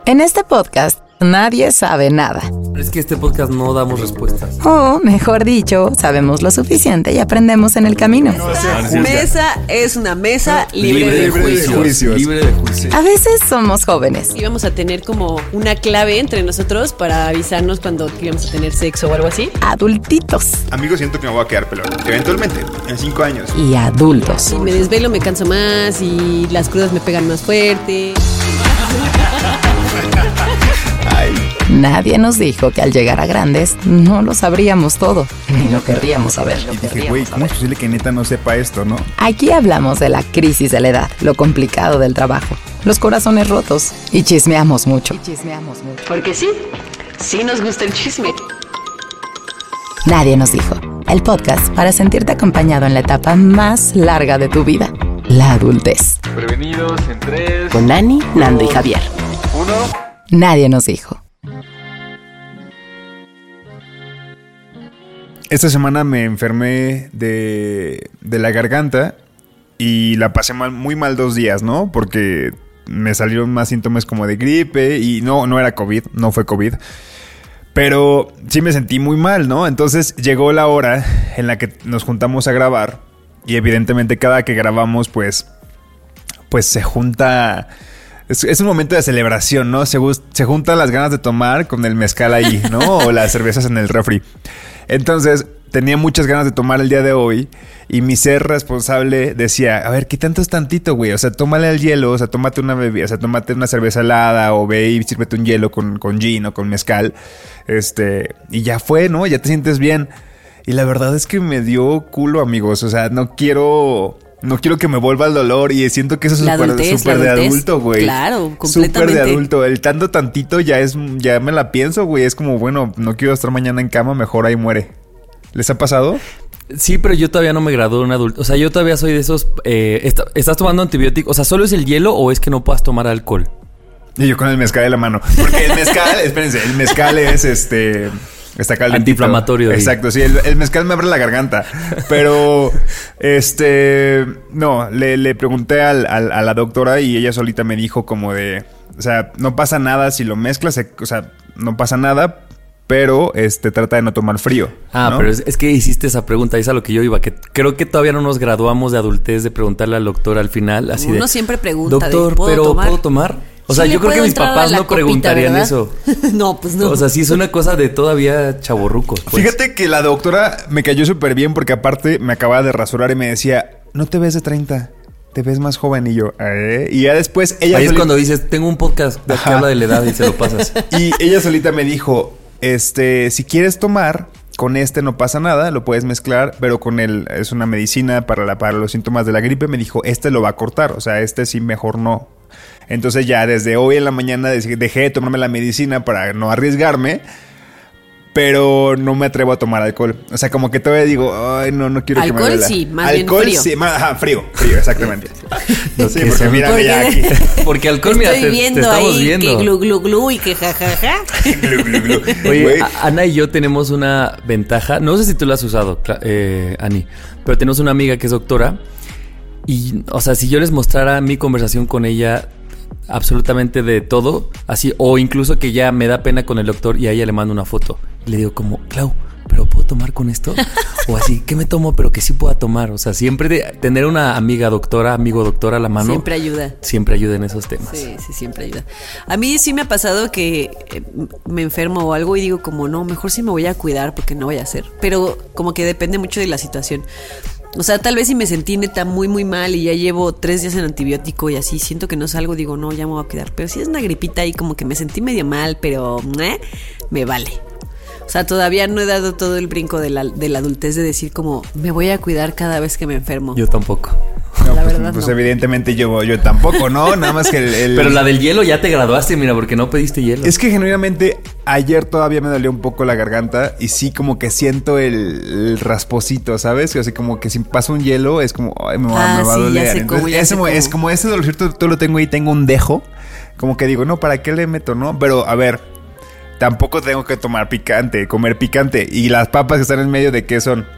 En este podcast, nadie sabe nada. Pero es que este podcast no damos respuestas. O, mejor dicho, sabemos lo suficiente y aprendemos en el camino. Esta mesa es una mesa libre de juicios. Libre de juicios. A veces somos jóvenes. Y vamos a tener como una clave entre nosotros para avisarnos cuando íbamos a tener sexo o algo así. Adultitos. Amigo, siento que me voy a quedar pelón. Eventualmente, en 5 años. Y adultos. Si me desvelo me canso más y las crudas me pegan más fuerte. Ay. Nadie nos dijo que al llegar a grandes no lo sabríamos todo, ni lo querríamos saber. Y dije, güey, ¿cómo es posible que neta no sepa esto, no? Aquí hablamos de la crisis de la edad, lo complicado del trabajo, los corazones rotos y chismeamos mucho. Porque sí nos gusta el chisme. Nadie nos dijo. El podcast para sentirte acompañado en la etapa más larga de tu vida, la adultez. Prevenidos en 3, Con Ani, Nando y Javier. 1. Nadie nos dijo. Esta semana me enfermé de la garganta y la pasé muy mal 2 días, ¿no? Porque me salieron más síntomas como de gripe y no era COVID, no fue COVID. Pero sí me sentí muy mal, ¿no? Entonces llegó la hora en la que nos juntamos a grabar y evidentemente cada que grabamos pues se junta... Es un momento de celebración, ¿no? Se juntan las ganas de tomar con el mezcal ahí, ¿no? O las cervezas en el refri. Entonces, tenía muchas ganas de tomar el día de hoy y mi ser responsable decía, a ver, ¿qué tanto es tantito, güey? O sea, tómale el hielo, o sea, tómate una bebida, o sea, tómate una cerveza helada o ve y sírvete un hielo con gin o con mezcal. Y ya fue, ¿no? Ya te sientes bien. Y la verdad es que me dio culo, amigos. O sea, no quiero que me vuelva el dolor y siento que eso es súper de adulto, güey. Claro, completamente. Súper de adulto. El tanto tantito ya me la pienso, güey. Es como, bueno, no quiero estar mañana en cama, mejor ahí muere. ¿Les ha pasado? Sí, pero yo todavía no me gradué de un adulto. O sea, yo todavía soy de esos... ¿Estás tomando antibióticos? O sea, ¿solo es el hielo o es que no puedas tomar alcohol? Y yo con el mezcal de la mano. Porque el mezcal, espérense, el mezcal es está calentito. Antiinflamatorio. Exacto, sí, el mezcal me abre la garganta. Pero, no, le pregunté a la doctora y ella solita me dijo como de... O sea, no pasa nada si lo mezclas, o sea, no pasa nada, pero trata de no tomar frío. ¿No? Pero es que hiciste esa pregunta, y es a lo que yo iba, que creo que todavía no nos graduamos de adultez de preguntarle al doctor al final, así Uno siempre pregunta, doctor, ¿puedo tomar? O sea, Sí, yo creo que mis papás no copita, preguntarían ¿verdad? eso. No, pues no. O sea, sí es una cosa de todavía chavorrucos. Pues. Fíjate que la doctora me cayó súper bien porque aparte me acababa de rasurar y me decía, no te ves de 30, te ves más joven. Y yo, Y ya después ella... Ahí es cuando dices, tengo un podcast que habla de la edad y se lo pasas. Y ella solita me dijo, si quieres tomar, con no pasa nada, lo puedes mezclar, pero con es una medicina para los síntomas de la gripe. Me dijo, lo va a cortar, o sea, sí mejor no. Entonces ya desde hoy en la mañana dejé de tomarme la medicina para no arriesgarme, pero no me atrevo a tomar alcohol. O sea, como que todavía digo, ay, no quiero que me duela. Alcohol sí, más alcohol, bien frío. Frío, exactamente. No, Sí, porque mírame ya aquí. Porque alcohol, mira, Estoy te viendo estamos ahí viendo. que glu glu y que jajaja. Glu, glu, glu. Oye, Güey, Ana y yo tenemos una ventaja. No sé si tú la has usado, Ani, pero tenemos una amiga que es doctora. Y, o sea, si yo les mostrara mi conversación con ella, absolutamente de todo, así, o incluso que ya me da pena con el doctor y a ella le mando una foto. Y le digo como, Clau, ¿pero puedo tomar con esto? O así, ¿qué me tomo? Pero que sí pueda tomar. O sea, siempre tener una amigo doctora a la mano. Siempre ayuda. Siempre ayuda en esos temas. Sí, siempre ayuda. A mí sí me ha pasado que me enfermo o algo y digo como, no, mejor sí me voy a cuidar porque no voy a hacer. Pero como que depende mucho de la situación. O sea, tal vez si me sentí neta muy, muy mal y ya llevo 3 días en antibiótico y así siento que no salgo, digo, no, ya me voy a cuidar. Pero si es una gripita y como que me sentí medio mal, pero me vale. O sea, todavía no he dado todo el brinco de la adultez de decir como, me voy a cuidar cada vez que me enfermo. Yo tampoco. no, la pues, verdad pues no. evidentemente yo tampoco, ¿no? Nada más que Pero la del hielo ya te graduaste, mira, porque no pediste hielo. Es que genuinamente ayer todavía me dolió un poco la garganta y sí como que siento el rasposito, ¿sabes? O sea, como que si pasa un hielo es como, ay, me va a sí, doler. ya sé cómo, Entonces, ya sé cómo. es como ese dolorcito, todo lo tengo ahí, tengo un dejo. Como que digo, no, ¿para qué le meto, no? Pero, a ver, tampoco tengo que comer picante. Y las papas que están en medio, ¿de qué son?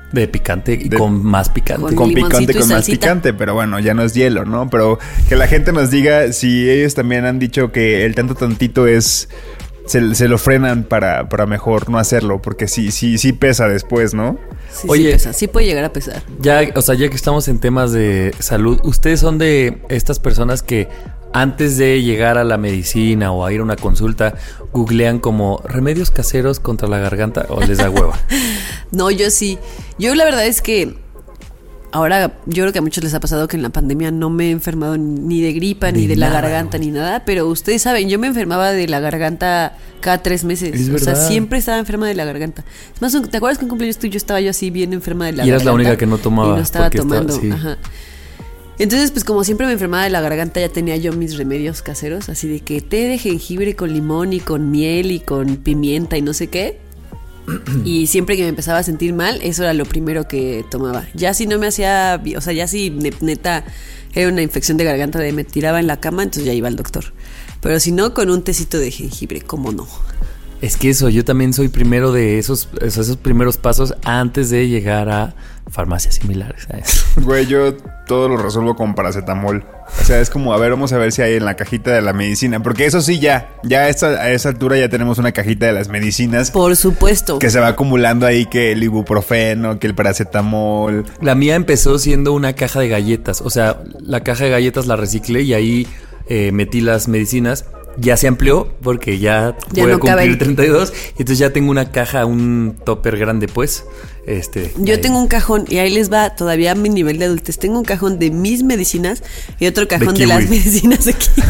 De picante y con más picante. Con picante, limoncito y con más salsita. picante, pero bueno, ya no es hielo, ¿no? Pero que la gente nos diga si ellos también han dicho que el tantito es... Se lo frenan para mejor no hacerlo, porque sí pesa después, ¿no? Sí, Oye. sí pesa, sí puede llegar a pesar. Ya, o sea, ya que estamos en temas de salud, ¿ustedes son de estas personas que antes de llegar a la medicina o a ir a una consulta googlean como remedios caseros contra la garganta o les da hueva? No, yo sí. Yo la verdad es que ahora yo creo que a muchos les ha pasado que en la pandemia no me he enfermado ni de gripa, ni de la nada, garganta, ni nada. Pero ustedes saben, yo me enfermaba de la garganta cada 3 meses. Es o sea, verdad. siempre estaba enferma de la garganta. Es más, ¿te acuerdas que en cumpleaños tuyo estaba yo así bien enferma de la garganta? Y eras la única que no tomaba, Y no estaba porque estaba- tomando. sí. Ajá. Entonces, pues como siempre me enfermaba de la garganta, ya tenía yo mis remedios caseros, así de que té de jengibre con limón y con miel y con pimienta y no sé qué. Y siempre que me empezaba a sentir mal, eso era lo primero que tomaba. Ya si no me hacía, o sea, ya si neta era una infección de garganta de me tiraba en la cama, entonces ya iba al doctor. Pero si no, con un tecito de jengibre, ¿cómo no? Es que eso, yo también soy primero de esos primeros pasos antes de llegar a farmacias similares, ¿sabes? Güey, yo todo lo resuelvo con paracetamol. O sea, es como, a ver, vamos a ver si hay en la cajita de la medicina. Porque eso sí, ya a esa altura ya tenemos una cajita de las medicinas Por supuesto. que se va acumulando ahí, que el ibuprofeno, que el paracetamol. La mía empezó siendo una caja de galletas. O sea, la caja de galletas la reciclé y ahí metí las medicinas. Ya se amplió porque ya voy no a cumplir caben. 32. Y entonces ya tengo una caja, un topper grande, pues. Yo ahí. tengo un cajón, y ahí les va todavía a mi nivel de adultez. Tengo un cajón de mis medicinas y otro cajón de kiwi. las medicinas de kiwi.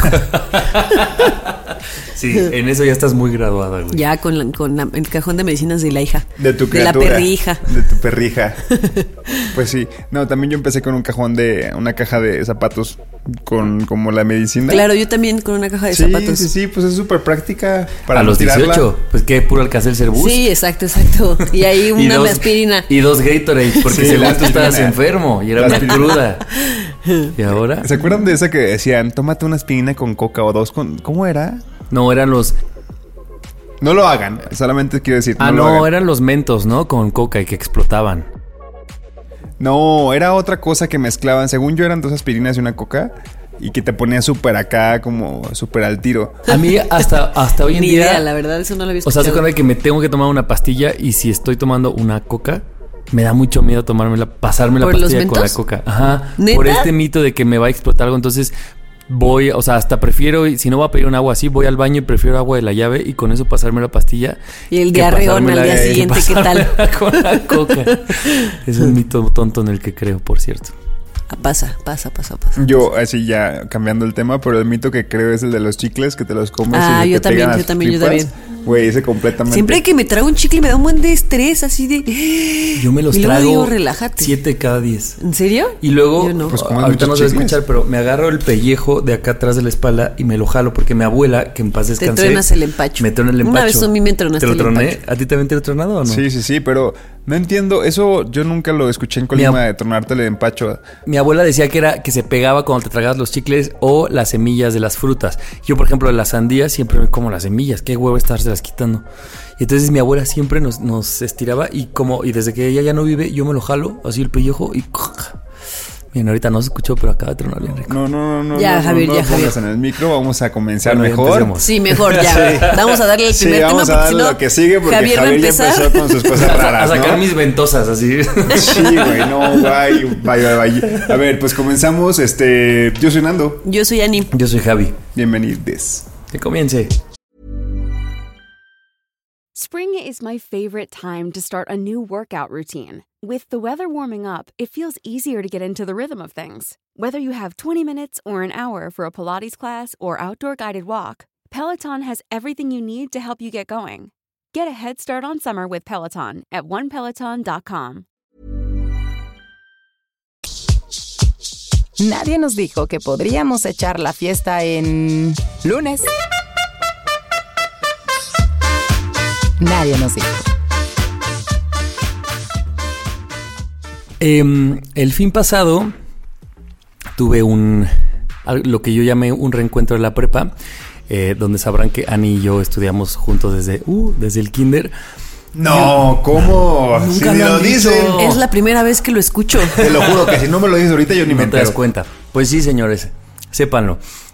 Sí, en eso ya estás muy graduada, güey. Ya con el cajón de medicinas de la hija. De tu De la criatura. perrija. De tu perrija. Pues sí. No, también yo empecé con un cajón una caja de zapatos con como la medicina. Claro, yo también con una caja de Sí, zapatos. sí, pues es súper práctica para a los tirarla. 18, pues que puro Alka-Seltzer Boost. Sí, exacto. Y ahí una aspirina. Y 2 Gatorade, porque Sí, según la tú estabas aspirina. enfermo y era La una aspirina. cruda. ¿Y ahora? ¿Se acuerdan de esa que decían, tómate una aspirina con coca o 2 con... ¿Cómo era? No, eran los... No lo hagan, solamente quiero decir, Ah, no lo no, hagan. eran los mentos, ¿no? Con coca y que explotaban. No, era otra cosa que mezclaban. Según yo eran 2 aspirinas y una coca y que te ponía súper acá, como súper al tiro. A mí hasta hoy en Ni día... idea, la verdad, eso no lo había O sea, se escuchado. cuenta que me tengo que tomar una pastilla y si estoy tomando una coca, me da mucho miedo pasarme la ¿Por los pastilla con la mentos? coca. Ajá. ¿Neta? Por este mito de que me va a explotar algo. Entonces voy, o sea, hasta prefiero, si no voy a pedir un agua así, voy al baño y prefiero agua de la llave y con eso pasarme la pastilla. Y el que diarreón al pasármela- día que siguiente, ¿qué tal? pasármela con la coca. Es un mito tonto en el que creo, por cierto. Ah, pasa. Yo, así ya cambiando el tema, pero el mito que creo es el de los chicles que te los comes Ah, y se yo te también, pegan yo las también, yo tripas. también. Güey, ese completamente. Siempre que me trago un chicle me da un buen de estrés, así de... Yo me los Y luego trago digo, relájate. 7 cada 10. ¿En serio? Y luego, Yo no. Pues comes ahorita no muchos se va a chicles. escuchar, pero me agarro el pellejo de acá atrás de la espalda y me lo jalo porque mi abuela, que en paz Te descanse, truenas el empacho. me truena el empacho. Una vez a mí me tronaste ¿Te lo el troné? empacho. ¿A ti también te lo he tronado o no? Sí, pero no entiendo. Eso yo nunca lo escuché en Colima de tronarte el empacho. Mi abuela decía que era que se pegaba cuando te tragabas los chicles o las semillas de las frutas. Yo, por ejemplo, de las sandías siempre me como las semillas. Qué huevo estárselas quitando. Y entonces mi abuela siempre nos estiraba y desde que ella ya no vive, yo me lo jalo, así el pellejo y... Bien, ahorita no se escuchó, pero acaba de tronar bien rico. No. Ya, Javier, no ya, lo pongas Javier. en el micro. Vamos a comenzar Bueno, mejor. empecemos. Sí, mejor ya. Vamos a darle el Sí, primer tema. vamos a porque darle si no, lo que sigue porque Javier, va a ya empezar. empezó con sus cosas raras, A sacar ¿no? mis ventosas así. Sí, güey, no, bye. A ver, pues comenzamos. Yo soy Nando. Yo soy Ani. Yo soy Javi. Bienvenidos. Que comience. Spring is my favorite time to start a new workout routine. With the weather warming up, it feels easier to get into the rhythm of things. Whether you have 20 minutes or an hour for a Pilates class or outdoor guided walk, Peloton has everything you need to help you get going. Get a head start on summer with Peloton at onepeloton.com. Nadie nos dijo que podríamos echar la fiesta en lunes. Nadie nos dijo. El fin pasado tuve lo que yo llamé un reencuentro de la prepa, donde sabrán que Ani y yo estudiamos juntos desde el kinder. No, ¿cómo? Nunca Si lo lo han dicho. dicen. Es la primera vez que lo escucho. Te lo juro que si no me lo dices ahorita yo ni me No te das entero. cuenta. Pues sí, señores, sépanlo.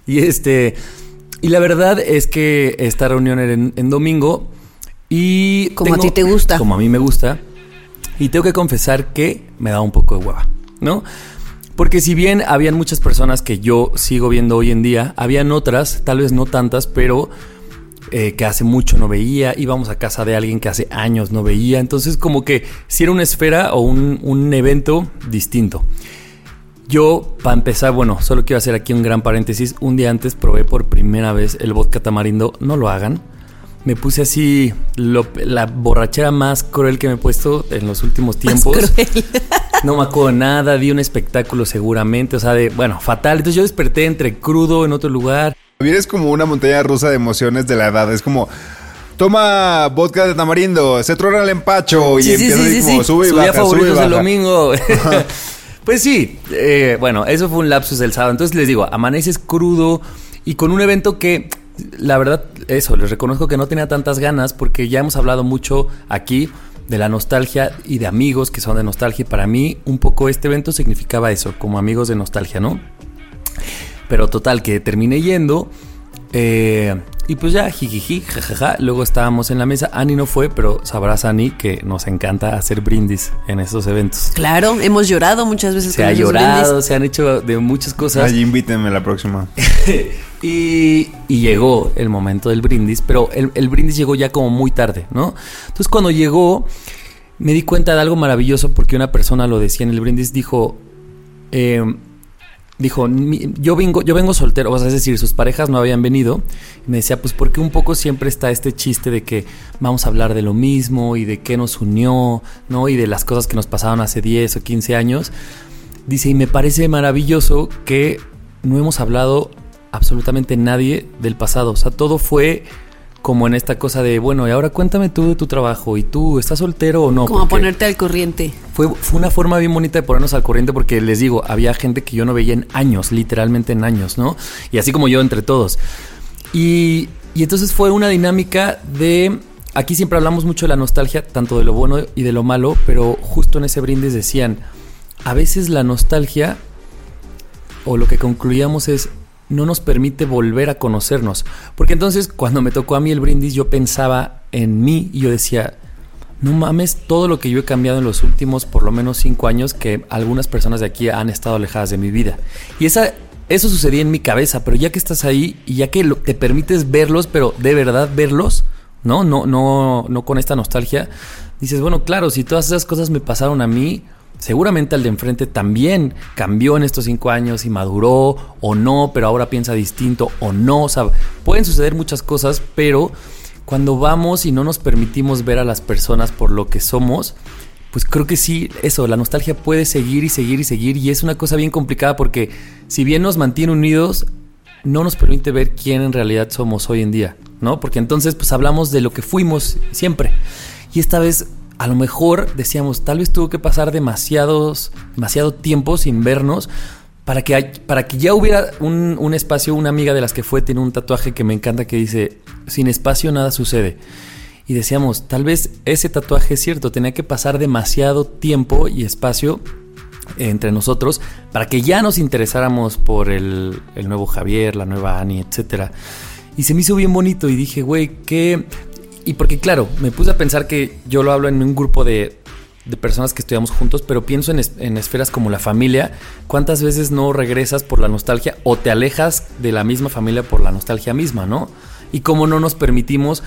Y la verdad es que esta reunión era en domingo y Como a ti te gusta. Como a mí me gusta. Y tengo que confesar que me da un poco de hueva, ¿no? Porque si bien habían muchas personas que yo sigo viendo hoy en día, habían otras, tal vez no tantas, pero que hace mucho no veía. Íbamos a casa de alguien que hace años no veía. Entonces como que si era una esfera o un evento distinto. Yo, para empezar, bueno, solo quiero hacer aquí un gran paréntesis. Un día antes probé por primera vez el vodka tamarindo. No lo hagan. Me puse así la borrachera más cruel que me he puesto en los últimos tiempos. Más cruel. No me acuerdo nada, di un espectáculo seguramente, o sea, bueno, fatal. Entonces yo desperté entre crudo en otro lugar. Vienes como una montaña rusa de emociones de la edad. Es como, toma vodka de tamarindo, se trona el empacho. Sí, y sí, empieza sí, así sí, como sí. sube y Su día baja, favorito sube y es el baja. domingo. Pues sí, bueno, eso fue un lapsus del sábado. Entonces les digo, amaneces crudo y con un evento que, la verdad, eso, les reconozco que no tenía tantas ganas porque ya hemos hablado mucho aquí de la nostalgia y de amigos que son de nostalgia. Y para mí, un poco este evento significaba eso, como amigos de nostalgia, ¿no? Pero total, que terminé yendo. Y pues ya, jijiji, jajaja. Luego estábamos en la mesa. Ani no fue, pero sabrás, Ani, que nos encanta hacer brindis en estos eventos. Claro, hemos llorado muchas veces. Se con ha esos llorado, brindis. se han hecho de muchas cosas. Ay, invítenme la próxima. Y llegó el momento del brindis, pero el brindis llegó ya como muy tarde, ¿no? Entonces cuando llegó, me di cuenta de algo maravilloso porque una persona lo decía en el brindis, dijo, yo vengo soltero, o sea, es decir, sus parejas no habían venido. Y me decía, pues porque un poco siempre está este chiste de que vamos a hablar de lo mismo y de qué nos unió, ¿no? Y de las cosas que nos pasaron hace 10 o 15 años. Dice, y me parece maravilloso que no hemos hablado absolutamente nadie del pasado. O sea, todo fue como en esta cosa de, bueno, y ahora cuéntame tú de tu trabajo. ¿Y tú estás soltero o no? Como a Porque ponerte al corriente. fue una forma bien bonita de ponernos al corriente porque les digo, había gente que yo no veía en años, literalmente en años, ¿no? Y así como yo entre todos. Y entonces fue una dinámica de... Aquí siempre hablamos mucho de la nostalgia, tanto de lo bueno y de lo malo, pero justo en ese brindis decían, a veces la nostalgia, o lo que concluíamos es, no nos permite volver a conocernos. Porque entonces cuando me tocó a mí el brindis yo pensaba en mí y yo decía, no mames todo lo que yo he cambiado en los últimos por lo menos 5 años que algunas personas de aquí han estado alejadas de mi vida. Y eso sucedía en mi cabeza, pero ya que estás ahí y ya que te permites verlos, pero de verdad verlos, no con esta nostalgia, dices, bueno, claro, si todas esas cosas me pasaron a mí, seguramente al de enfrente también cambió en estos 5 años y maduró o no, pero ahora piensa distinto o no. O sea, pueden suceder muchas cosas, pero cuando vamos y no nos permitimos ver a las personas por lo que somos, pues creo que sí, eso, la nostalgia puede seguir y seguir y seguir y es una cosa bien complicada porque si bien nos mantiene unidos, no nos permite ver quién en realidad somos hoy en día, ¿no? Porque entonces pues hablamos de lo que fuimos siempre y esta vez a lo mejor decíamos, tal vez tuvo que pasar demasiado tiempo sin vernos para que ya hubiera un espacio. Una amiga de las que fue tiene un tatuaje que me encanta que dice, sin espacio nada sucede. Y decíamos, tal vez ese tatuaje es cierto, tenía que pasar demasiado tiempo y espacio entre nosotros para que ya nos interesáramos por el nuevo Javier, la nueva Ani, etcétera. Y se me hizo bien bonito y dije, güey, ¿qué...? Y porque claro, me puse a pensar que yo lo hablo en un grupo de personas que estudiamos juntos, pero pienso en esferas como la familia. ¿Cuántas veces no regresas por la nostalgia o te alejas de la misma familia por la nostalgia misma, no? Y cómo no nos permitimos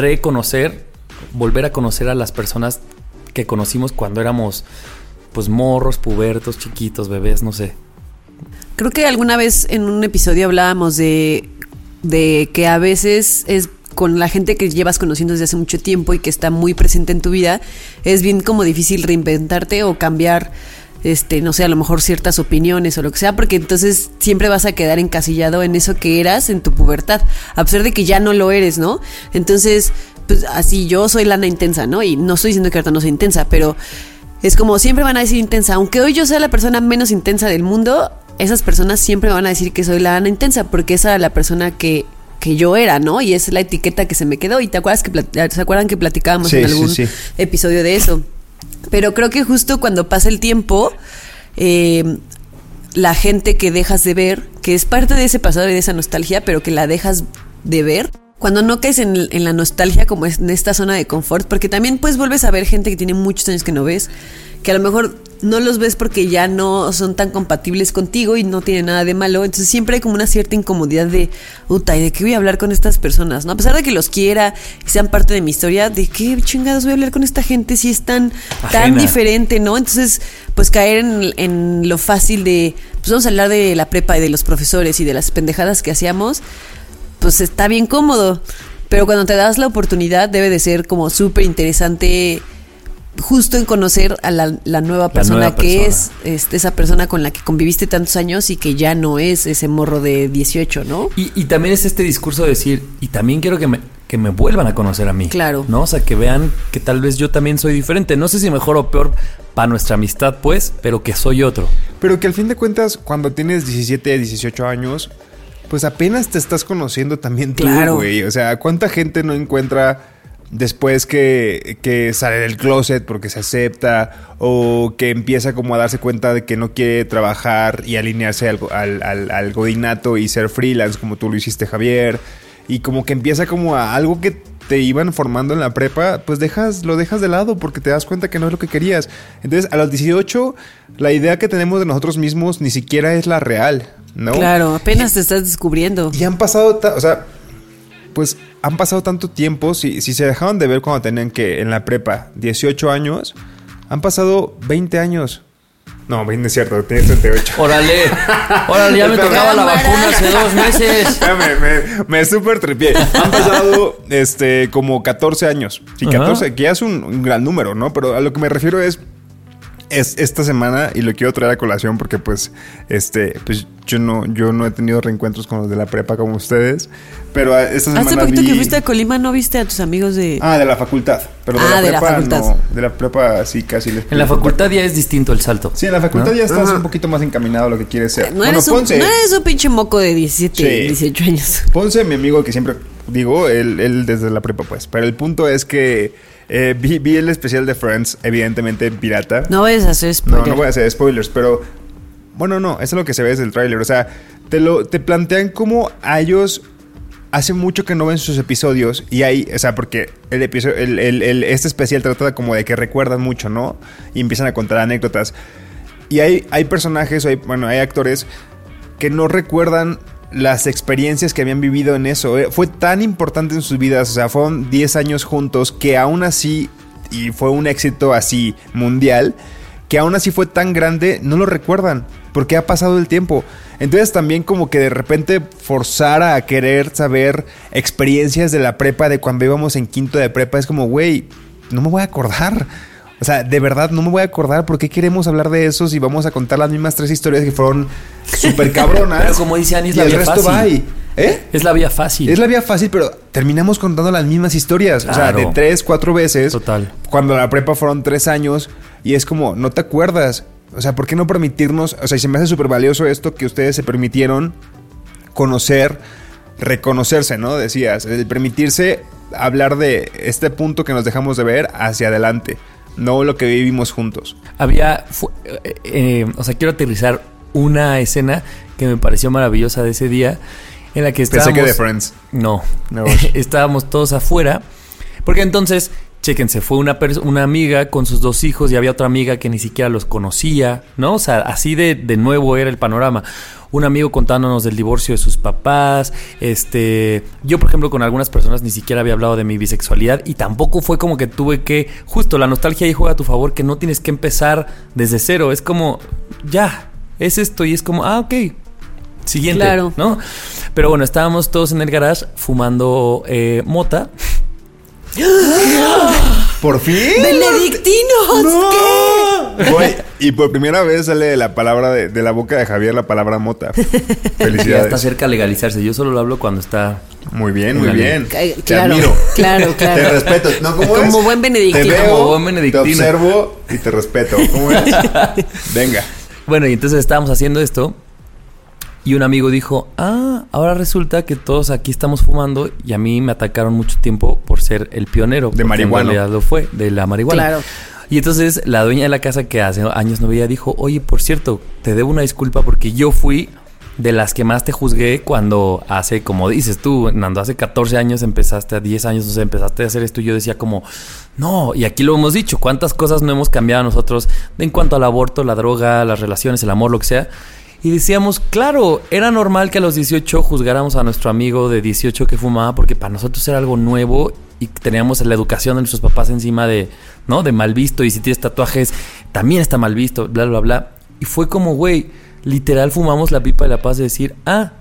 volver a conocer a las personas que conocimos cuando éramos pues morros, pubertos, chiquitos, bebés, no sé. Creo que alguna vez en un episodio hablábamos de que a veces es con la gente que llevas conociendo desde hace mucho tiempo y que está muy presente en tu vida, es bien como difícil reinventarte o cambiar, no sé, a lo mejor ciertas opiniones o lo que sea, porque entonces siempre vas a quedar encasillado en eso que eras en tu pubertad, a pesar de que ya no lo eres, ¿no? Entonces, pues así yo soy Lana intensa, ¿no? Y no estoy diciendo que ahorita no soy intensa, pero es como siempre van a decir intensa, aunque hoy yo sea la persona menos intensa del mundo, esas personas siempre van a decir que soy la Ana intensa, porque esa era la persona que que yo era, ¿no? Y es la etiqueta que se me quedó. Y ¿se acuerdan que platicábamos en algún episodio de eso? Pero creo que justo cuando pasa el tiempo, la gente que dejas de ver, que es parte de ese pasado y de esa nostalgia, pero que la dejas de ver, cuando no caes en la nostalgia como en esta zona de confort, porque también pues vuelves a ver gente que tiene muchos años que no ves, que a lo mejor no los ves porque ya no son tan compatibles contigo y no tienen nada de malo, entonces siempre hay como una cierta incomodidad de, ¿y de qué voy a hablar con estas personas? ¿No? A pesar de que los quiera y sean parte de mi historia, ¿de qué chingados voy a hablar con esta gente si es tan diferente, ¿no? Entonces, pues caer en lo fácil de, pues vamos a hablar de la prepa y de los profesores y de las pendejadas que hacíamos, pues está bien cómodo, pero cuando te das la oportunidad debe de ser como súper interesante justo en conocer a la nueva persona que es esa persona con la que conviviste tantos años y que ya no es ese morro de 18, ¿no? Y también es este discurso de decir, y también quiero que me vuelvan a conocer a mí. Claro. ¿No? O sea, que vean que tal vez yo también soy diferente. No sé si mejor o peor para nuestra amistad, pues, pero que soy otro. Pero que al fin de cuentas, cuando tienes 17, 18 años, pues apenas te estás conociendo también tú, güey. O sea, ¿cuánta gente no encuentra después que sale del closet porque se acepta o que empieza como a darse cuenta de que no quiere trabajar y alinearse al godinato y ser freelance como tú lo hiciste, Javier? Y como que empieza como a algo que te iban formando en la prepa, pues lo dejas de lado porque te das cuenta que no es lo que querías. Entonces, a los 18, la idea que tenemos de nosotros mismos ni siquiera es la real, ¿no? Claro, apenas te estás descubriendo. Y han pasado, pues han pasado tanto tiempo. Si se dejaron de ver cuando tenían que en la prepa 18 años, han pasado 20 años. No, 20 es cierto, tienes 38. Órale, ya me tocaba la vacuna hace 2 meses. Me súper tripié. Han pasado como 14 años. Sí, 14, que ya es un gran número, ¿no? Pero a lo que me refiero es esta semana, y lo quiero traer a colación porque pues yo no he tenido reencuentros con los de la prepa como ustedes, pero esta semana hace poquito que fuiste a Colima, ¿no viste a tus amigos de...? De la facultad, pero de la prepa no, de la prepa sí casi les... En la facultad ya es distinto el salto. Sí, en la facultad ya estás un poquito más encaminado a lo que quieres ser. No eres un pinche moco de 17, 18 años. Ponce, mi amigo que siempre digo, él desde la prepa pues, pero el punto es que vi el especial de Friends, evidentemente pirata. No vayas a hacer spoilers. No voy a hacer spoilers, pero... Bueno, no, eso es lo que se ve desde el tráiler. O sea, te plantean cómo a ellos hace mucho que no ven sus episodios. Y hay, o sea, porque el episodio, este especial trata como de que recuerdan mucho, ¿no? Y empiezan a contar anécdotas. Y hay personajes, hay actores que no recuerdan las experiencias que habían vivido en eso. Fue tan importante en sus vidas, o sea, fueron 10 años juntos, que aún así, y fue un éxito así mundial, que aún así fue tan grande, no lo recuerdan, porque ha pasado el tiempo. Entonces también como que de repente forzar a querer saber experiencias de la prepa, de cuando íbamos en quinto de prepa, es como, güey, no me voy a acordar. O sea, de verdad no me voy a acordar. ¿Por qué queremos hablar de eso si vamos a contar las mismas 3 historias que fueron súper cabronas? Pero como dice Ani, es la vía fácil. Es la vía fácil. Es la vía fácil, pero terminamos contando las mismas historias. Claro. O sea, de 3, 4 veces. Total. Cuando la prepa fueron 3 años y es como, no te acuerdas. O sea, ¿por qué no permitirnos? O sea, y se me hace súper valioso esto que ustedes se permitieron conocer, reconocerse, ¿no? Decías, el permitirse hablar de este punto que nos dejamos de ver hacia adelante. No lo que vivimos juntos. Quiero aterrizar una escena que me pareció maravillosa de ese día, en la que estábamos... Pensé que de Friends. No. Estábamos todos afuera, porque entonces, chéquense, fue una amiga con sus 2 hijos y había otra amiga que ni siquiera los conocía, ¿no? O sea, así de nuevo era el panorama. Un amigo contándonos del divorcio de sus papás. Yo, por ejemplo, con algunas personas ni siquiera había hablado de mi bisexualidad y tampoco fue como que tuve que... Justo, la nostalgia ahí juega a tu favor, que no tienes que empezar desde cero. Es como, ya, es esto y es como, ok, siguiente, claro, ¿no? Pero bueno, estábamos todos en el garage fumando mota. ¿Por fin? ¡Benedictinos! ¡No! ¿Qué? Güey, y por primera vez sale de la palabra de la boca de Javier la palabra mota. Felicidades. Ya está cerca de legalizarse. Yo solo lo hablo cuando está... Muy bien, muy bien. Claro, te admiro. Claro. Te respeto. ¿No? ¿Cómo es? Como buen benedictino. Te veo, como buen benedictino. Te observo y te respeto. ¿Cómo es? Venga. Bueno, y entonces estábamos haciendo esto Y un amigo dijo, ahora resulta que todos aquí estamos fumando y a mí me atacaron mucho tiempo por ser el pionero. De marihuana. En realidad lo fue, de la marihuana. Claro. Y entonces la dueña de la casa que hace años no veía dijo, oye, por cierto, te debo una disculpa porque yo fui de las que más te juzgué cuando hace, como dices tú, Nando, hace 14 años empezaste, a 10 años, no sé, empezaste a hacer esto y yo decía como, no, y aquí lo hemos dicho, cuántas cosas no hemos cambiado nosotros en cuanto al aborto, la droga, las relaciones, el amor, lo que sea. Y decíamos, claro, era normal que a los 18 juzgáramos a nuestro amigo de 18 que fumaba porque para nosotros era algo nuevo y teníamos la educación de nuestros papás encima de, ¿no? De mal visto. Y si tienes tatuajes, también está mal visto, bla, bla, bla. Y fue como, güey, literal fumamos la pipa de la paz de decir,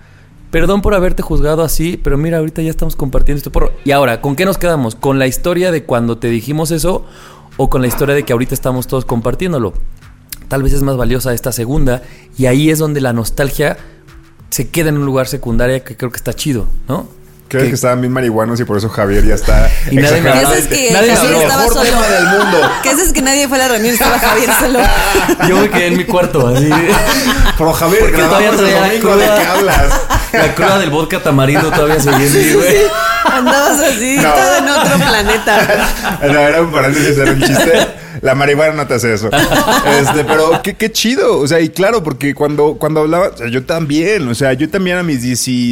perdón por haberte juzgado así, pero mira, ahorita ya estamos compartiendo esto porro. Y ahora, ¿con qué nos quedamos? ¿Con la historia de cuando te dijimos eso o con la historia de que ahorita estamos todos compartiéndolo? Tal vez es más valiosa esta segunda y ahí es donde la nostalgia se queda en un lugar secundario que creo que está chido, ¿no? Creo que estaban bien marihuanos y por eso Javier ya está... Y nadie me habló. ¿Qué es que Nadie Javier habló. estaba Mejor solo? tema del mundo. ¿Qué es que nadie fue a la reunión? Estaba Javier solo. Yo me quedé en mi cuarto así. Pero Javier, Porque todavía grabamos el traía la domingo, ¿de qué cruda. hablas? La cruda del vodka tamarindo todavía seguía en mí, güey. Andabas así, No. todo en otro planeta. No, era un paréntesis, era un chiste. La marihuana no te hace eso. Pero qué chido. O sea, y claro, porque cuando hablaba, o sea, yo también a mis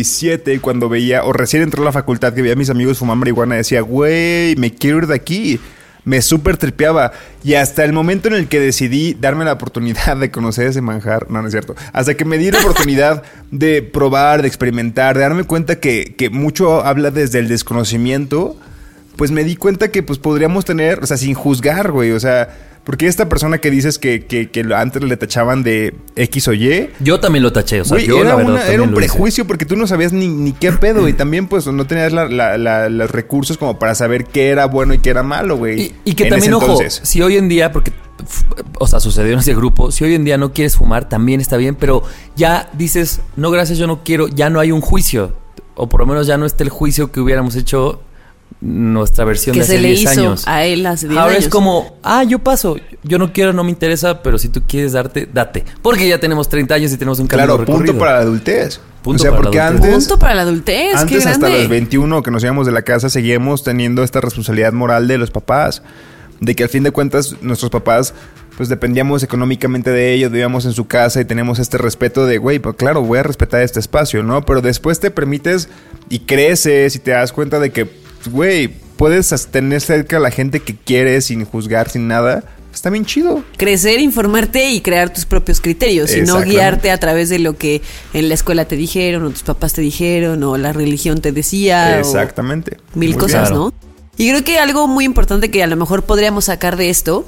17, cuando veía, o recién entré a la facultad, que veía a mis amigos fumar marihuana, decía, güey, me quiero ir de aquí. Me súper tripeaba. Y hasta el momento en el que decidí darme la oportunidad de conocer ese manjar, no es cierto. Hasta que me di la oportunidad de probar, de experimentar, de darme cuenta que mucho habla desde el desconocimiento. Pues me di cuenta que pues podríamos tener, o sea, sin juzgar, güey, o sea, porque esta persona que dices que antes le tachaban de X o Y. Yo también lo taché, o sea, Güey, yo la verdad era un también lo hice. prejuicio porque tú no sabías ni qué pedo y también pues no tenías los recursos como para saber qué era bueno y qué era malo, güey. Y que en también, ese ojo, entonces. si hoy en día, porque, o sea, sucedió en ese grupo, si hoy en día no quieres fumar, también está bien, pero ya dices, no, gracias, yo no quiero, ya no hay un juicio, o por lo menos ya no está el juicio que hubiéramos hecho nuestra versión Que de hace se le 10 hizo años. a él hace 10 Ahora años. es como, yo paso, yo no quiero, no me interesa, pero si tú quieres darte, date. Porque ya tenemos 30 años y tenemos un camino Claro, recorrido. punto para la adultez. Punto o sea, para la porque adultez. antes... Punto para la adultez, qué Antes, hasta grande. los 21 que nos íbamos de la casa, seguíamos teniendo esta responsabilidad moral de los papás. De que al fin de cuentas, nuestros papás, pues dependíamos económicamente de ellos, vivíamos en su casa y tenemos este respeto de, güey, pues claro, voy a respetar este espacio, ¿no? Pero después te permites y creces y te das cuenta de que, güey, puedes tener cerca a la gente que quieres sin juzgar, sin nada. Está bien chido. Crecer, informarte y crear tus propios criterios y no Exactamente. guiarte a través de lo que en la escuela te dijeron o tus papás te dijeron o la religión te decía. Exactamente. O mil Muy cosas, bien. ¿no? Y creo que algo muy importante que a lo mejor podríamos sacar de esto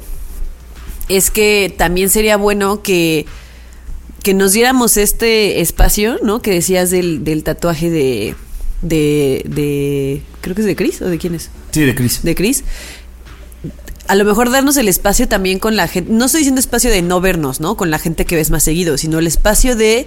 es que también sería bueno que nos diéramos este espacio, ¿no? Que decías del tatuaje de creo que es de Chris o de quién es. Sí, de Chris. De Chris. A lo mejor darnos el espacio también con la gente. No estoy diciendo espacio de no vernos, ¿no? Con la gente que ves más seguido, sino el espacio de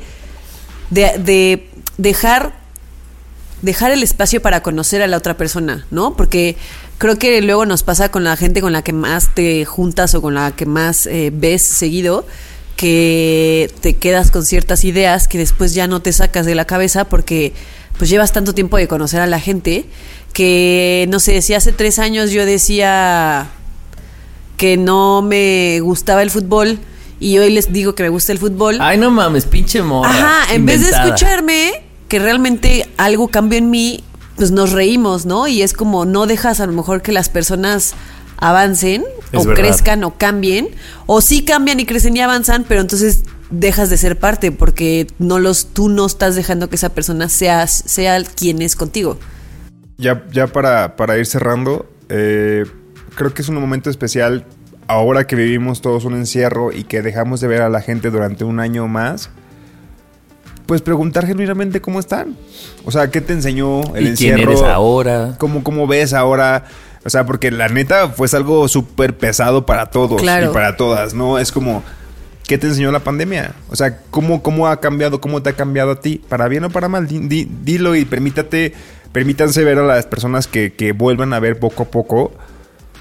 dejar el espacio para conocer a la otra persona, ¿no? Porque creo que luego nos pasa con la gente con la que más te juntas o con la que más ves seguido, que te quedas con ciertas ideas que después ya no te sacas de la cabeza porque pues llevas tanto tiempo de conocer a la gente que, no sé, si hace 3 años yo decía que no me gustaba el fútbol y hoy les digo que me gusta el fútbol. Ay, no mames, pinche morra. Ajá, en vez de inventada. escucharme que realmente algo cambió en mí, pues nos reímos, ¿no? Y es como no dejas a lo mejor que las personas avancen Es o verdad. crezcan o cambien, o sí cambian y crecen y avanzan, pero entonces dejas de ser parte porque tú no estás dejando que esa persona sea quien es contigo. Ya para ir cerrando, creo que es un momento especial ahora que vivimos todos un encierro y que dejamos de ver a la gente durante un año más. Pues preguntar genuinamente cómo están. O sea, ¿qué te enseñó el ¿Y encierro? quién eres ahora? ¿Cómo ves ahora? O sea, porque la neta fue algo súper pesado para todos Claro. y para todas, ¿no? Es como, ¿qué te enseñó la pandemia? O sea, ¿cómo ha cambiado? ¿Cómo te ha cambiado a ti? ¿Para bien o para mal? Dilo y permítanse ver a las personas que vuelvan a ver poco a poco.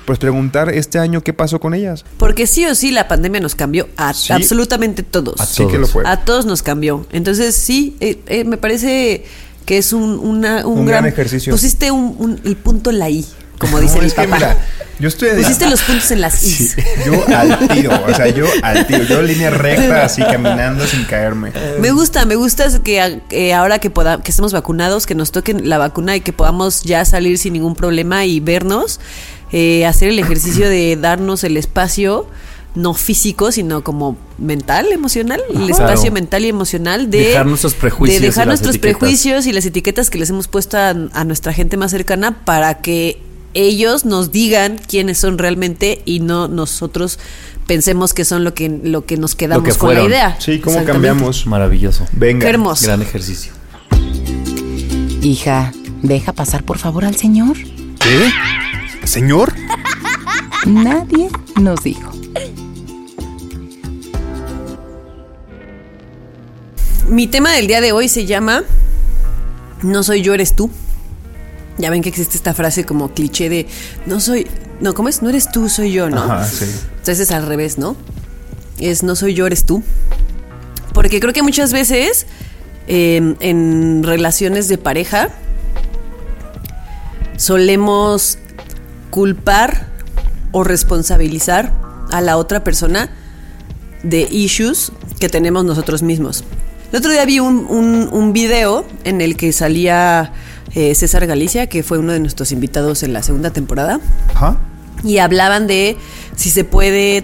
pues preguntar este año qué pasó con ellas. Porque sí o sí la pandemia nos cambió a Sí. absolutamente todos. Sí que lo fue. A todos nos cambió. Entonces sí, me parece que es un gran ejercicio. Pusiste el punto en la I, como dice No, mi es que papá. mira, yo estoy... Pusiste los puntos en las Is. Yo al tiro, yo línea recta así caminando sin caerme. Me gusta que ahora que estemos vacunados, que nos toquen la vacuna y que podamos ya salir sin ningún problema y vernos, hacer el ejercicio de darnos el espacio, no físico, sino como mental, emocional, el espacio Claro. mental y emocional de Dejar nuestros prejuicios de y dejar las nuestros etiquetas. prejuicios y las etiquetas que les hemos puesto a nuestra gente más cercana para que ellos nos digan quiénes son realmente y no nosotros pensemos que son lo que nos quedamos que con la fueron. idea. Sí, ¿cómo Exactamente. cambiamos? Maravilloso. Venga. Qué hermoso. Gran ejercicio. Hija, deja pasar por favor al señor. ¿Qué? ¿Señor? Nadie nos dijo. Mi tema del día de hoy se llama No soy yo, eres tú. Ya ven que existe esta frase como cliché de ¿cómo es? No eres tú, soy yo, ¿no? Ajá, sí. Entonces es al revés, ¿no? Es no soy yo, eres tú. Porque creo que muchas veces en relaciones de pareja solemos culpar o responsabilizar a la otra persona de issues que tenemos nosotros mismos. El otro día vi un video en el que salía César Galicia, que fue uno de nuestros invitados en la segunda temporada, Ajá. y hablaban de si se puede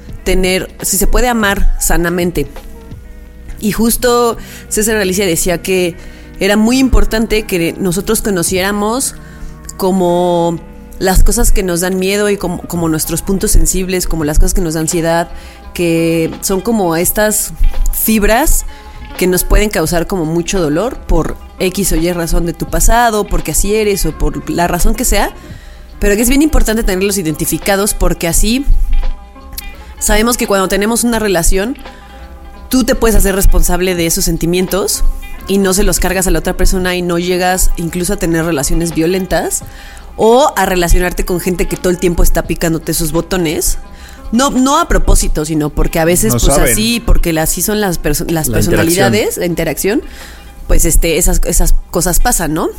amar sanamente. Y justo César Galicia decía que era muy importante que nosotros conociéramos como las cosas que nos dan miedo y como nuestros puntos sensibles, como las cosas que nos dan ansiedad, que son como estas fibras que nos pueden causar como mucho dolor por X o Y razón de tu pasado, porque así eres o por la razón que sea, pero que es bien importante tenerlos identificados porque así sabemos que cuando tenemos una relación tú te puedes hacer responsable de esos sentimientos y no se los cargas a la otra persona y no llegas incluso a tener relaciones violentas o a relacionarte con gente que todo el tiempo está picándote sus botones. No a propósito, sino porque a veces No pues saben. así, porque así son las personalidades, la interacción, pues esas cosas pasan, ¿no?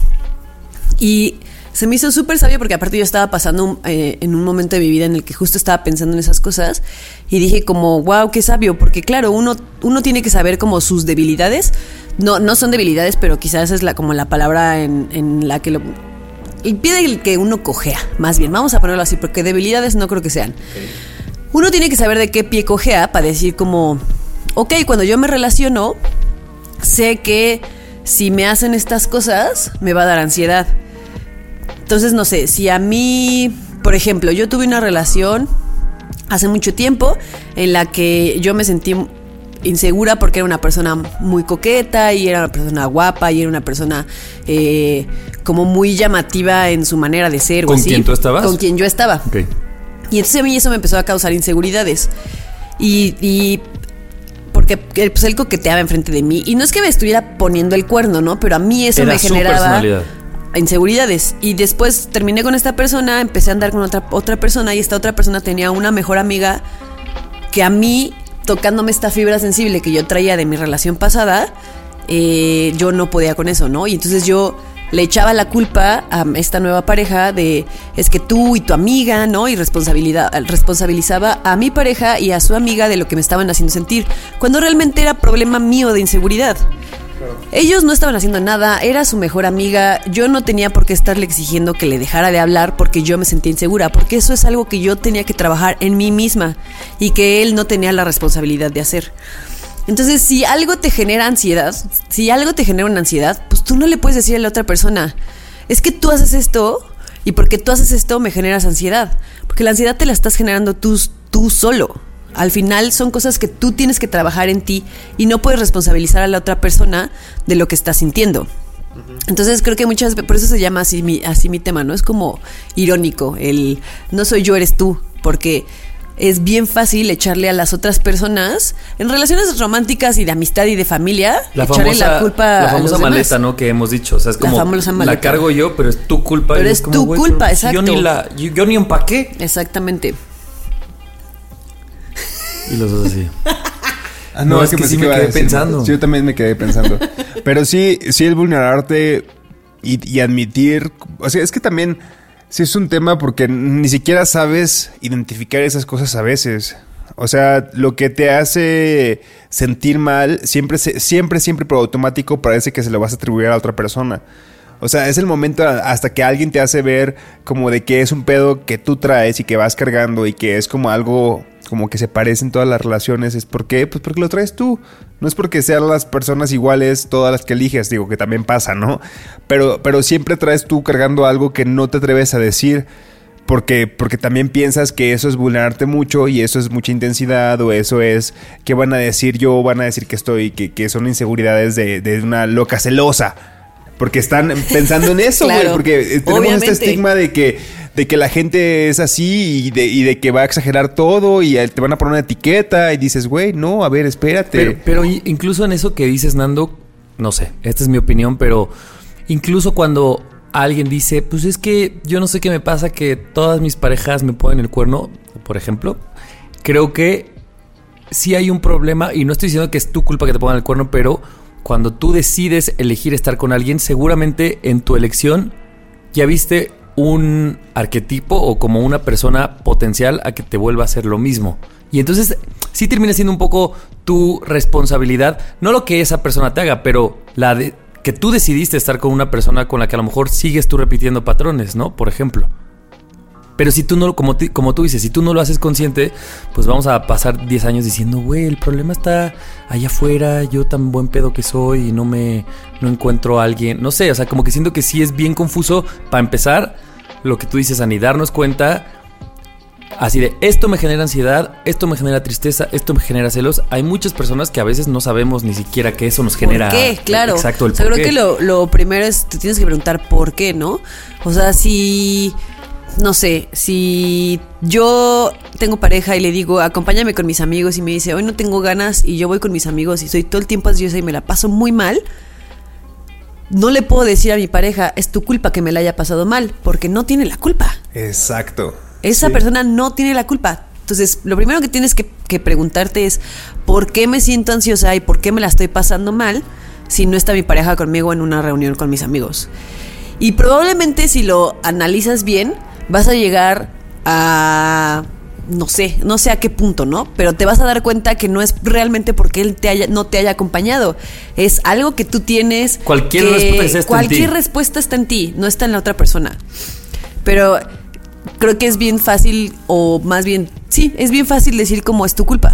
Y se me hizo súper sabio porque aparte yo estaba pasando en un momento de mi vida en el que justo estaba pensando en esas cosas y dije como, wow, qué sabio, porque claro, uno tiene que saber como sus debilidades, no son debilidades, pero quizás es como la palabra en la que el pie del que uno cojea, más bien, vamos a ponerlo así, porque debilidades no creo que sean. Uno tiene que saber de qué pie cojea para decir como, ok, cuando yo me relaciono, sé que si me hacen estas cosas, me va a dar ansiedad. Entonces, no sé, si a mí, por ejemplo, yo tuve una relación hace mucho tiempo en la que yo me sentí insegura porque era una persona muy coqueta y era una persona guapa y era una persona como muy llamativa en su manera de ser. ¿Con o así. quién tú estabas? Con quien yo estaba. Ok. Y entonces a mí eso me empezó a causar inseguridades. Y porque pues él coqueteaba enfrente de mí. Y no es que me estuviera poniendo el cuerno, ¿no? Pero a mí eso Era me su generaba personalidad. inseguridades. Y después terminé con esta persona, empecé a andar con otra persona. Y esta otra persona tenía una mejor amiga que a mí, tocándome esta fibra sensible que yo traía de mi relación pasada, yo no podía con eso, ¿no? Y entonces yo le echaba la culpa a esta nueva pareja de es que tú y tu amiga, ¿no? Y responsabilizaba a mi pareja y a su amiga de lo que me estaban haciendo sentir, cuando realmente era problema mío de inseguridad. Ellos no estaban haciendo nada, era su mejor amiga, yo no tenía por qué estarle exigiendo que le dejara de hablar porque yo me sentía insegura, porque eso es algo que yo tenía que trabajar en mí misma y que él no tenía la responsabilidad de hacer. Entonces, si algo te genera ansiedad, si algo te genera una ansiedad, pues tú no le puedes decir a la otra persona, es que tú haces esto y porque tú haces esto me generas ansiedad. Porque la ansiedad te la estás generando tú solo. Al final son cosas que tú tienes que trabajar en ti y no puedes responsabilizar a la otra persona de lo que estás sintiendo. Entonces creo que muchas veces, por eso se llama así mi tema, ¿no? Es como irónico, el no soy yo, eres tú, porque es bien fácil echarle a las otras personas, en relaciones románticas y de amistad y de familia, echarle la culpa la famosa a los maleta, demás. ¿no? Que hemos dicho. O sea, es como La famosa maleta. la cargo yo, pero es tu culpa. Pero Y es como, tu güey, culpa, pero exacto. Yo ni empaqué. Exactamente. Y los dos así. No, es que pensé sí me iba a quedé decir, pensando. Sí, yo también me quedé pensando. Pero sí el vulnerarte y admitir... O sea, es que también sí es un tema porque ni siquiera sabes identificar esas cosas a veces. O sea, lo que te hace sentir mal siempre por automático parece que se lo vas a atribuir a la otra persona. O sea, es el momento hasta que alguien te hace ver como de que es un pedo que tú traes y que vas cargando y que es como algo como que se parece en todas las relaciones. ¿Es por qué? Pues porque lo traes tú. No es porque sean las personas iguales todas las que eliges. Digo, que también pasa, ¿no? Pero siempre traes tú cargando algo que no te atreves a decir. Porque también piensas que eso es vulnerarte mucho y eso es mucha intensidad o eso es que van a decir van a decir que son inseguridades de una loca celosa. Porque están pensando en eso, güey. Claro, Porque tenemos obviamente. este estigma de que la gente es así y de que va a exagerar todo y te van a poner una etiqueta y dices, güey, no, a ver, espérate. Pero incluso en eso que dices, Nando, no sé, esta es mi opinión, pero incluso cuando alguien dice, pues es que yo no sé qué me pasa, que todas mis parejas me ponen el cuerno, por ejemplo, creo que sí hay un problema, y no estoy diciendo que es tu culpa que te pongan el cuerno, pero cuando tú decides elegir estar con alguien, seguramente en tu elección ya viste un arquetipo o como una persona potencial a que te vuelva a hacer lo mismo. Y entonces sí termina siendo un poco tu responsabilidad, no lo que esa persona te haga, pero la de que tú decidiste estar con una persona con la que a lo mejor sigues tú repitiendo patrones, ¿no? Por ejemplo. Pero si tú no, como tú dices, si tú no lo haces consciente, pues vamos a pasar 10 años diciendo, güey, el problema está allá afuera, yo tan buen pedo que soy y no encuentro a alguien. No sé, o sea, como que siento que sí es bien confuso. Para empezar, lo que tú dices, Ani, darnos cuenta así de, esto me genera ansiedad, esto me genera tristeza, esto me genera celos. Hay muchas personas que a veces no sabemos ni siquiera que eso nos genera. ¿Por qué? Claro. Exacto, el o sea, por creo qué. que lo primero es, te tienes que preguntar por qué, ¿no? O sea, si... No sé, si yo tengo pareja y le digo, acompáñame con mis amigos, y me dice, hoy no tengo ganas, y yo voy con mis amigos y soy todo el tiempo ansiosa y me la paso muy mal, no le puedo decir a mi pareja, es tu culpa que me la haya pasado mal, porque no tiene la culpa. Exacto. Esa Sí. persona no tiene la culpa. Entonces, lo primero que tienes que preguntarte es, ¿por qué me siento ansiosa y por qué me la estoy pasando mal si no está mi pareja conmigo en una reunión con mis amigos? Y probablemente si lo analizas bien, vas a llegar a... No sé a qué punto, ¿no? Pero te vas a dar cuenta que no es realmente porque él no te haya acompañado. Es algo que tú tienes. Cualquier respuesta está en ti. Cualquier respuesta está en ti, no está en la otra persona. Pero creo que es bien fácil, o más bien, sí, es bien fácil decir como es tu culpa.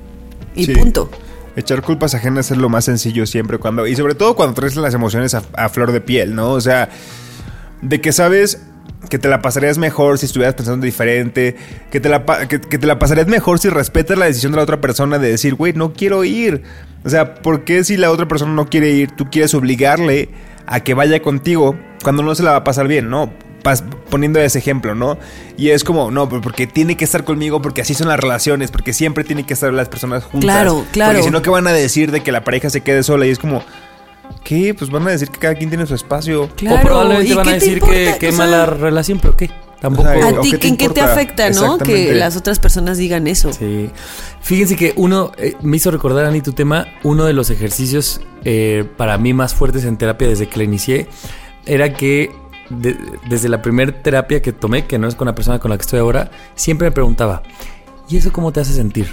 Y Sí. punto. Echar culpas ajenas es lo más sencillo siempre y sobre todo cuando traes las emociones a flor de piel, ¿no? O sea, de que sabes que te la pasarías mejor si estuvieras pensando diferente, que te la pasarías mejor si respetas la decisión de la otra persona de decir, güey, no quiero ir. O sea, ¿por qué si la otra persona no quiere ir, tú quieres obligarle a que vaya contigo cuando no se la va a pasar bien, ¿no? Poniendo ese ejemplo, ¿no? Y es como, no, porque tiene que estar conmigo, porque así son las relaciones, porque siempre tienen que estar las personas juntas. Claro. Porque si no, ¿qué van a decir de que la pareja se quede sola? Y es como, ¿qué? Pues van a decir que cada quien tiene su espacio. Claro. O probablemente ¿y van qué a te decir importa? que O sea, mala relación, pero ¿qué? Tampoco. O sea, ¿A ¿o ti qué te en qué te importa? afecta, no? Exactamente. Que las otras personas digan eso. Sí. Fíjense que me hizo recordar, Ani, tu tema. Uno de los ejercicios para mí más fuertes en terapia desde que la inicié era que desde la primera terapia que tomé, que no es con la persona con la que estoy ahora, siempre me preguntaba, ¿y eso cómo te hace sentir?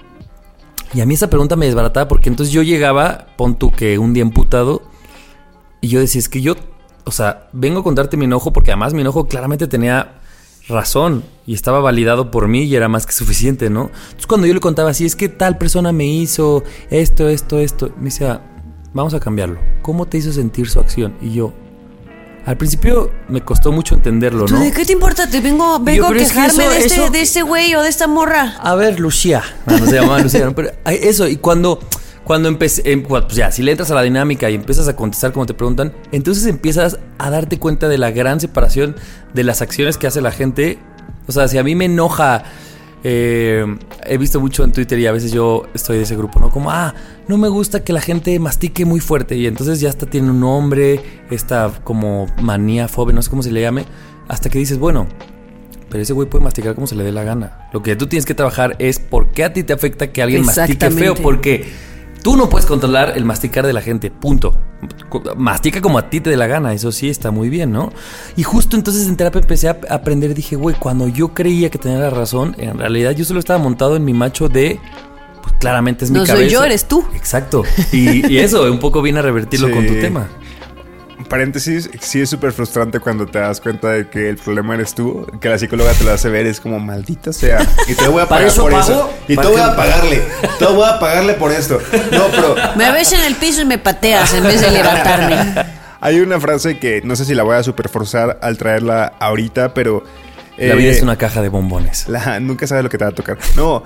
Y a mí esa pregunta me desbarataba, porque entonces yo llegaba, pon tú que un día emputado, y yo decía, es que yo, o sea, vengo a contarte mi enojo, porque además mi enojo claramente tenía razón y estaba validado por mí y era más que suficiente, ¿no? Entonces cuando yo le contaba así, es que tal persona me hizo esto, me decía, vamos a cambiarlo. ¿Cómo te hizo sentir su acción? Y yo, al principio me costó mucho entenderlo, ¿Tú ¿no? de qué te importa? Te vengo a pero es que quejarme eso- de este güey o de esta morra. A ver, Lucía. No se llamaba Lucía, ¿no? Pero eso, y cuando empecé, pues ya, si le entras a la dinámica y empiezas a contestar como te preguntan, entonces empiezas a darte cuenta de la gran separación de las acciones que hace la gente. O sea, si a mí me enoja He visto mucho en Twitter y a veces yo estoy de ese grupo, ¿no? Como, no me gusta que la gente mastique muy fuerte. Y entonces ya hasta tiene un nombre, esta como manía, fobia, no sé cómo se le llame. Hasta que dices, bueno, pero ese güey puede masticar como se le dé la gana. Lo que tú tienes que trabajar es por qué a ti te afecta que alguien mastique feo. Porque tú no puedes controlar el masticar de la gente, punto. Mastica como a ti te dé la gana, eso sí está muy bien, ¿no? Y justo entonces en terapia empecé a aprender, dije, güey, cuando yo creía que tenía la razón, en realidad yo solo estaba montado en mi macho de... Pues claramente es mi cabeza. No soy yo, eres tú. Exacto. Y eso un poco viene a revertirlo con tu tema. Paréntesis, sí es súper frustrante cuando te das cuenta de que el problema eres tú, que la psicóloga te lo hace ver, es como maldita sea. Y te voy a pagar por eso. Y te voy a pagarle. Te voy a pagarle por esto. No, pero... Me ves en el piso y me pateas en vez de levantarme. Hay una frase que no sé si la voy a súper forzar al traerla ahorita, pero... la vida es una caja de bombones. Nunca sabes lo que te va a tocar. No,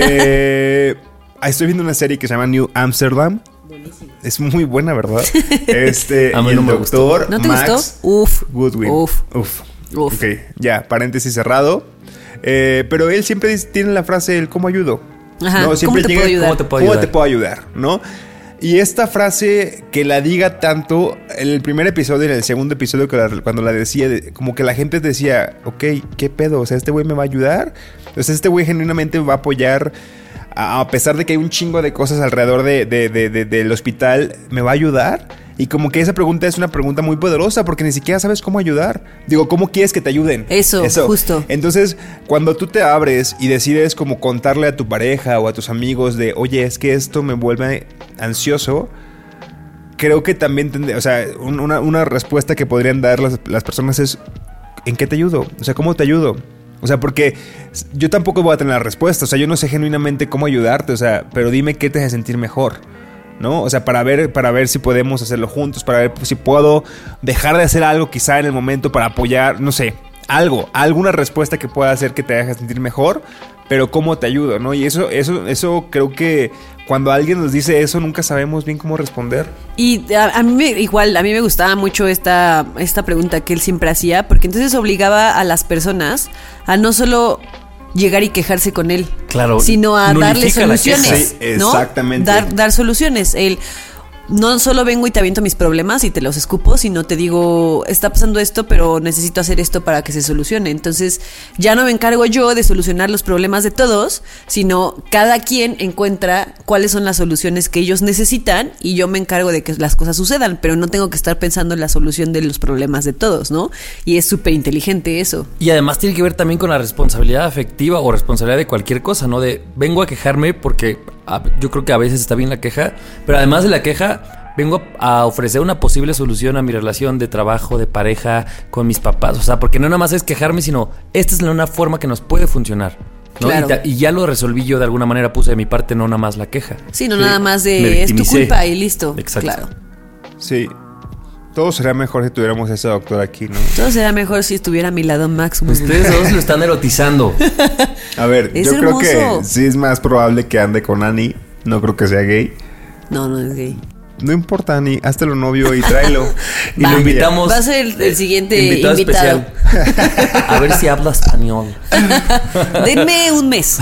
estoy viendo una serie que se llama New Amsterdam. Buenísimo. Es muy buena, ¿verdad? A mí y no el me doctor ¿No te Max gustó? Goodwin. Uf. Ok, ya, paréntesis cerrado. Pero él siempre tiene la frase, el ¿cómo ayudo? Ajá, ¿no? Siempre ¿cómo te puedo ayudar? ¿Cómo te puedo ayudar? ¿No? Y esta frase que la diga tanto, en el primer episodio y en el segundo episodio cuando la decía, como que la gente decía, ok, ¿qué pedo? O sea, ¿este güey me va a ayudar? O sea, ¿este güey genuinamente va a apoyar? A pesar de que hay un chingo de cosas alrededor del hospital, ¿me va a ayudar? Y como que esa pregunta es una pregunta muy poderosa porque ni siquiera sabes cómo ayudar. Digo, ¿cómo quieres que te ayuden? Eso, justo. Entonces, cuando tú te abres y decides como contarle a tu pareja o a tus amigos de, oye, es que esto me vuelve ansioso, creo que también, o sea, una respuesta que podrían dar las personas es, ¿en qué te ayudo? O sea, ¿cómo te ayudo? O sea, porque yo tampoco voy a tener la respuesta. O sea, yo no sé genuinamente cómo ayudarte. O sea, pero dime qué te hace sentir mejor, ¿no? O sea, para ver si podemos hacerlo juntos, para ver si puedo dejar de hacer algo quizá en el momento para apoyar, no sé, alguna respuesta que pueda hacer que te haga sentir mejor, pero cómo te ayudo, ¿no? Y eso creo que cuando alguien nos dice eso nunca sabemos bien cómo responder. Y a mí me gustaba mucho esta pregunta que él siempre hacía, porque entonces obligaba a las personas a no solo llegar y quejarse con él, claro, sino a darle soluciones, sí, ¿no? Exactamente. Dar soluciones. Él no solo vengo y te aviento mis problemas y te los escupo, sino te digo, está pasando esto, pero necesito hacer esto para que se solucione. Entonces ya no me encargo yo de solucionar los problemas de todos, sino cada quien encuentra cuáles son las soluciones que ellos necesitan y yo me encargo de que las cosas sucedan, pero no tengo que estar pensando en la solución de los problemas de todos, ¿no? Y es súper inteligente eso. Y además tiene que ver también con la responsabilidad afectiva o responsabilidad de cualquier cosa, ¿no? De vengo a quejarme porque yo creo que a veces está bien la queja, pero además de la queja vengo a ofrecer una posible solución a mi relación de trabajo, de pareja, con mis papás. O sea, porque no nada más es quejarme, sino esta es una forma que nos puede funcionar, ¿no? Claro. Y ya lo resolví yo de alguna manera, puse de mi parte no nada más la queja. Sí, no nada más de es tu culpa y listo. Exacto. Claro. Sí. Todo sería mejor si tuviéramos a ese doctor aquí, ¿no? Todo sería mejor si estuviera a mi lado Max. Ustedes dos lo están erotizando. A ver, es yo hermoso. creo que sí es más probable que ande con Annie. No creo que sea gay. No es gay. No importa, Annie, hazlo novio y tráelo. Y lo invitamos. Va a ser el siguiente invitado. Especial. A ver si habla español. Denme un mes.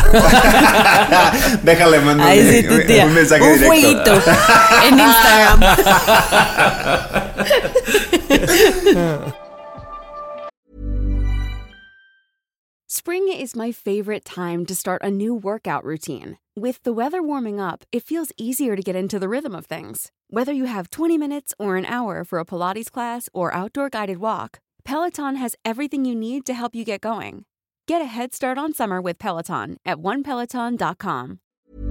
Déjale mandar un mensaje un directo. fueguito en Instagram. Spring is my favorite time to start a new workout routine. With the weather warming up, it feels easier to get into the rhythm of things. Whether you have 20 minutes or an hour for a Pilates class or outdoor guided walk, Peloton has everything you need to help you get going. Get a head start on summer with Peloton at onepeloton.com.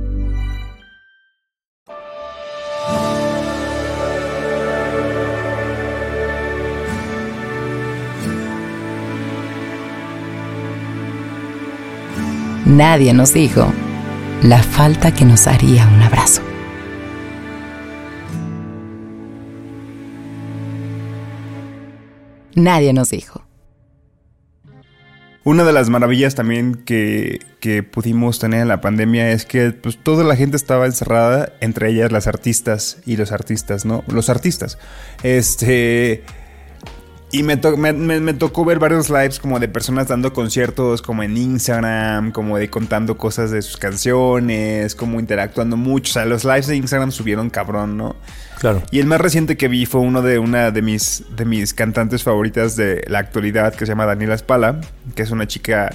Nadie nos dijo la falta que nos haría un abrazo. Nadie nos dijo. Una de las maravillas también que pudimos tener en la pandemia es que pues, toda la gente estaba encerrada, entre ellas las artistas y los artistas, ¿no? Los artistas. Y me tocó ver varios lives como de personas dando conciertos como en Instagram, como de contando cosas de sus canciones, como interactuando mucho. O sea, los lives de Instagram subieron cabrón, ¿no? Claro. Y el más reciente que vi fue una de mis cantantes favoritas de la actualidad, que se llama Daniela Spala, que es una chica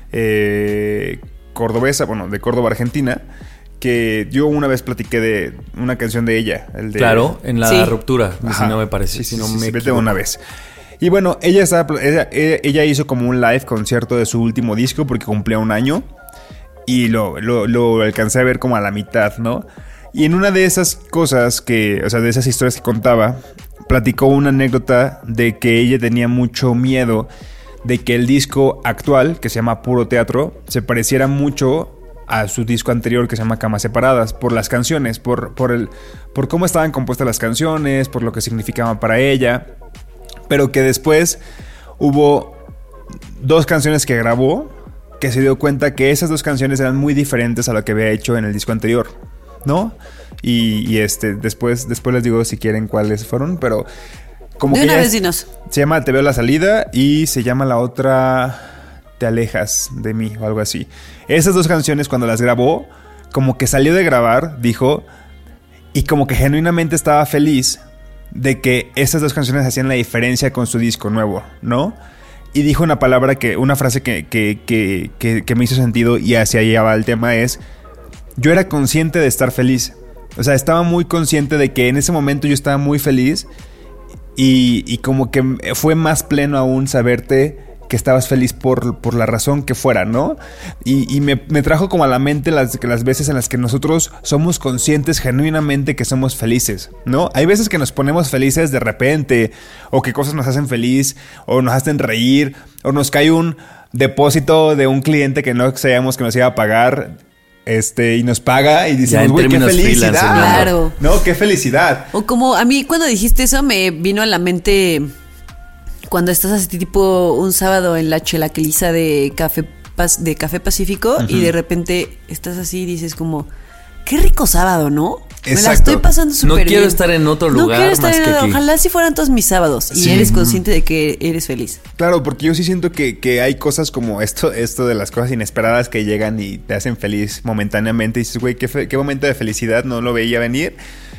cordobesa, bueno, de Córdoba, Argentina, que yo una vez platiqué de una canción de ella. Claro, en la ruptura, Ajá. Si no me parece. Sí, si no me vete equivoco. una vez. Y bueno, ella hizo como un live concierto de su último disco porque cumplía 1 año. Y lo alcancé a ver como a la mitad, ¿no? Y en una de esas cosas de esas historias que contaba, platicó una anécdota de que ella tenía mucho miedo de que el disco actual, que se llama Puro Teatro, se pareciera mucho a su disco anterior que se llama Camas Separadas, por las canciones, por cómo estaban compuestas las canciones, por lo que significaban para ella. Pero que después hubo 2 canciones que grabó que se dio cuenta que esas 2 canciones eran muy diferentes a lo que había hecho en el disco anterior, ¿no? Y después les digo si quieren cuáles fueron, pero como de que una vez dinos. se llama Te veo la salida y se llama la otra Te alejas de mí o algo así. Esas 2 canciones cuando las grabó, como que salió de grabar, dijo, y como que genuinamente estaba feliz de que esas 2 canciones hacían la diferencia con su disco nuevo, ¿no? Y dijo una frase que me hizo sentido y hacia allá va el tema es: yo era consciente de estar feliz. O sea, estaba muy consciente de que en ese momento yo estaba muy feliz y como que fue más pleno aún saberte que estabas feliz por la razón que fuera, ¿no? Y me trajo como a la mente las veces en las que nosotros somos conscientes genuinamente que somos felices, ¿no? Hay veces que nos ponemos felices de repente, o que cosas nos hacen feliz, o nos hacen reír, o nos cae un depósito de un cliente que no sabíamos que nos iba a pagar, y nos paga y decimos, güey, qué felicidad. Claro. No, qué felicidad. O como a mí cuando dijiste eso me vino a la mente cuando estás así tipo un sábado en la chelaqueliza de Café Pacífico, uh-huh, y de repente estás así y dices como, qué rico sábado, ¿no? Exacto. Me la estoy pasando súper bien. No quiero estar en otro lugar. No quiero estar más que aquí. Ojalá si fueran todos mis sábados y sí, eres consciente de que eres feliz. Claro, porque yo sí siento que hay cosas como esto de las cosas inesperadas que llegan y te hacen feliz momentáneamente. Y dices, güey, qué momento de felicidad, no lo veía venir.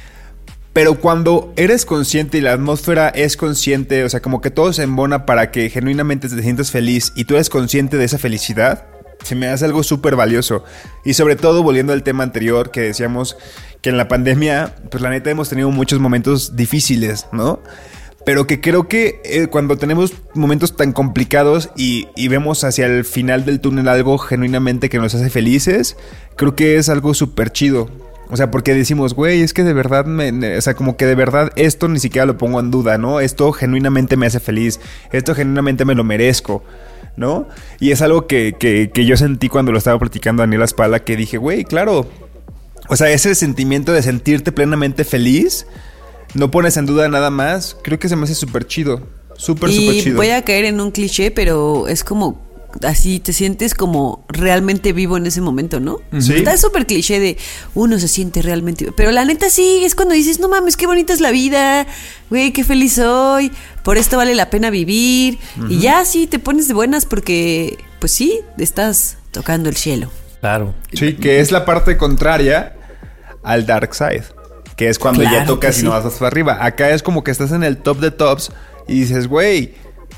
Pero cuando eres consciente y la atmósfera es consciente, o sea, como que todo se embona para que genuinamente te sientas feliz y tú eres consciente de esa felicidad, se me hace algo súper valioso. Y sobre todo, volviendo al tema anterior que decíamos que en la pandemia, pues la neta hemos tenido muchos momentos difíciles, ¿no? Pero que creo que cuando tenemos momentos tan complicados y vemos hacia el final del túnel algo genuinamente que nos hace felices, creo que es algo súper chido. O sea, porque decimos, güey, es que de verdad o sea, como que de verdad esto ni siquiera lo pongo en duda, ¿no? Esto genuinamente me hace feliz. Esto genuinamente me lo merezco, ¿no? Y es algo que yo sentí cuando lo estaba platicando a Daniela Spala, que dije, güey, claro. O sea, ese sentimiento de sentirte plenamente feliz, no pones en duda nada más. Creo que se me hace súper chido. Súper chido. Y voy a caer en un cliché, pero es como así te sientes como realmente vivo en ese momento, ¿no? Sí. Está súper cliché de uno se siente realmente vivo. Pero la neta sí, es cuando dices, no mames, qué bonita es la vida, güey, qué feliz soy, por esto vale la pena vivir. Uh-huh. Y ya sí te pones de buenas porque, pues sí, estás tocando el cielo. Claro. Sí, que es la parte contraria al dark side, que es cuando claro, ya tocas sí, y no vas para arriba. Acá es como que estás en el top de tops y dices, güey.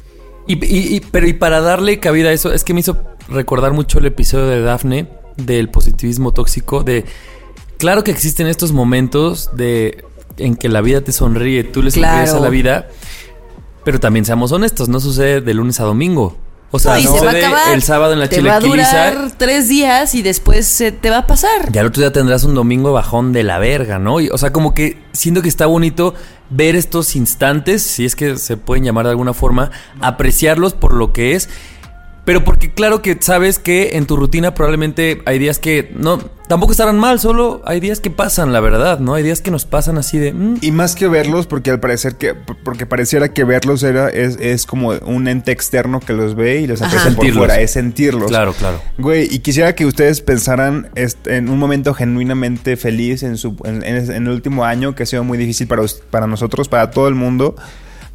Pero para darle cabida a eso, es que me hizo recordar mucho el episodio de Dafne del positivismo tóxico, de claro que existen estos momentos en que la vida te sonríe, tú le sonríes a la vida, pero también seamos honestos, no sucede de lunes a domingo. O sea, no sucede el sábado en la chilaquiliza. Te va a durar 3 días y después se te va a pasar. Y al otro día tendrás un domingo bajón de la verga, ¿no? O sea, como que siento que está bonito ver estos instantes, si es que se pueden llamar de alguna forma, apreciarlos por lo que es. Pero porque claro que sabes que en tu rutina probablemente hay días que no, tampoco estarán mal, solo hay días que pasan, la verdad, ¿no? Hay días que nos pasan así de... Y más que verlos, porque al parecer porque pareciera que verlos es como un ente externo que los ve y los aprecia por fuera, es sentirlos. Claro, claro. Güey, y quisiera que ustedes pensaran en un momento genuinamente feliz en el último año, que ha sido muy difícil para nosotros, para todo el mundo.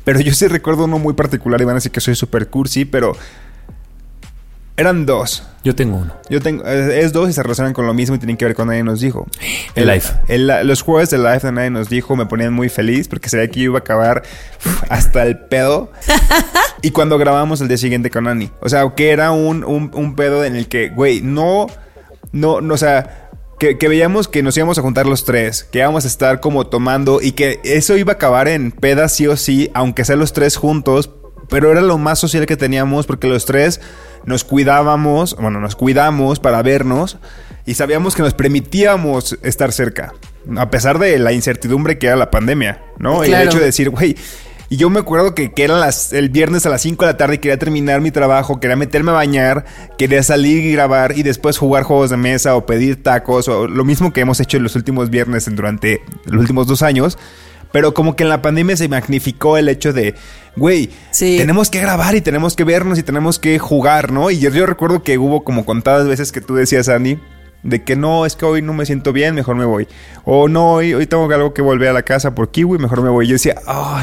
Pero yo sí recuerdo uno muy particular y van a decir que soy super cursi, pero eran 2. Yo tengo uno. Es 2 y se relacionan con lo mismo y tienen que ver con Nadie Nos Dijo. El live. Los jueves de live de Nadie Nos Dijo me ponían muy feliz porque sabía que yo iba a acabar hasta el pedo. Y cuando grabamos el día siguiente con Ani. O sea, que era un pedo en el que, güey, no, o sea... Que veíamos que nos íbamos a juntar los 3, que íbamos a estar como tomando y que eso iba a acabar en pedas sí o sí, aunque sea los 3 juntos, pero era lo más social que teníamos porque los 3 nos cuidamos para vernos y sabíamos que nos permitíamos estar cerca, a pesar de la incertidumbre que era la pandemia, ¿no? Claro. Y el hecho de decir, güey... Y yo me acuerdo que era el viernes a las 5 de la tarde y quería terminar mi trabajo, quería meterme a bañar, quería salir y grabar y después jugar juegos de mesa o pedir tacos o lo mismo que hemos hecho en los últimos viernes durante los últimos 2 años. Pero como que en la pandemia se magnificó el hecho de, güey, tenemos que grabar y tenemos que vernos y tenemos que jugar, ¿no? Y yo recuerdo que hubo como contadas veces que tú decías, Andy, de que no, es que hoy no me siento bien, mejor me voy. O no, hoy tengo algo que volver a la casa por Kiwi, mejor me voy. Y yo decía,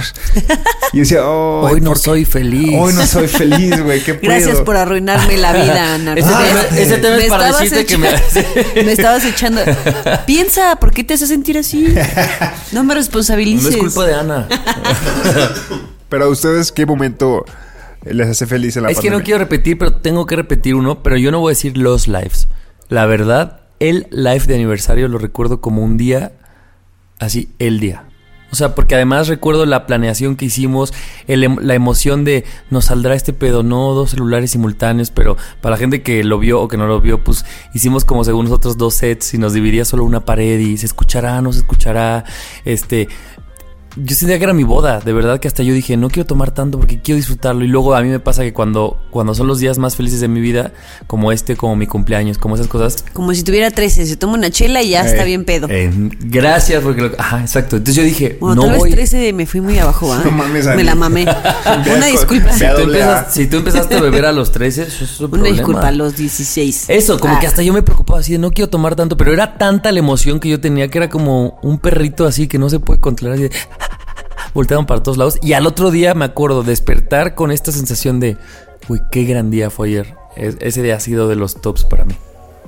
hoy no soy feliz. Hoy no soy feliz, güey, ¿qué puedo? Gracias por arruinarme la vida, Ana. Ese tema es para decirte que me estabas echando. Piensa, ¿por qué te hace sentir así? No me responsabilices. No es culpa de Ana. Pero a ustedes, ¿qué momento les hace feliz en la pandemia? Es que no quiero repetir, pero tengo que repetir uno. Pero yo no voy a decir los lives. La verdad, el live de aniversario lo recuerdo como un día, así, el día. O sea, porque además recuerdo la planeación que hicimos, la emoción de nos saldrá este pedo, no 2 celulares simultáneos, pero para la gente que lo vio o que no lo vio, pues hicimos como según nosotros 2 sets y nos dividía solo una pared y se escuchará, no se escuchará, Yo sentía que era mi boda, de verdad que hasta yo dije, no quiero tomar tanto porque quiero disfrutarlo. Y luego a mí me pasa que cuando son los días más felices de mi vida, como como mi cumpleaños, como esas cosas. Como si tuviera 13, se toma una chela y ya está bien pedo. Gracias, porque ajá, exacto. Entonces yo dije, bueno, no tal voy. vez 13 me fui muy abajo, ¿ah? No mames, me la mamé. Una disculpa. Si tú empezaste a beber a los 13, eso es un problema. Una disculpa, a los 16. Eso, como que hasta yo me preocupaba así de no quiero tomar tanto, pero era tanta la emoción que yo tenía que era como un perrito así que no se puede controlar así de... Voltearon para todos lados. Y al otro día me acuerdo despertar con esta sensación de... Uy, qué gran día fue ayer. Ese día ha sido de los tops para mí.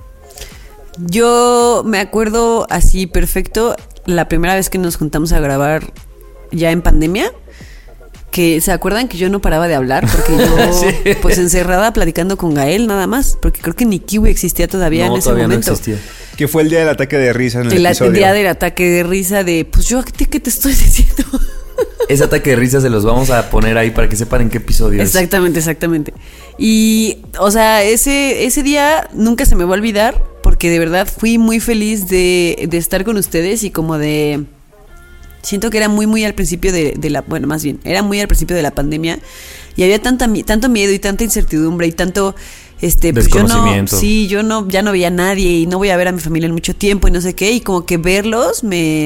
Yo me acuerdo así perfecto la primera vez que nos juntamos a grabar ya en pandemia. Que ¿se acuerdan que yo no paraba de hablar? Porque yo sí. Pues encerrada platicando con Gael nada más. Porque creo que ni Kiwi existía todavía en ese todavía momento. No existía. Que fue el día del ataque de risa en el episodio. El día del ataque de risa de... Pues yo, ¿qué te estoy diciendo? Ese ataque de risa se los vamos a poner ahí para que sepan en qué episodio es. Exactamente. Y, o sea, ese día nunca se me va a olvidar porque de verdad fui muy feliz de estar con ustedes y como de... Siento que era muy al principio de la... Bueno, más bien, era muy al principio de la pandemia y había tanto miedo y tanta incertidumbre y tanto... desconocimiento. Yo ya no veía a nadie y no voy a ver a mi familia en mucho tiempo y no sé qué. Y como que verlos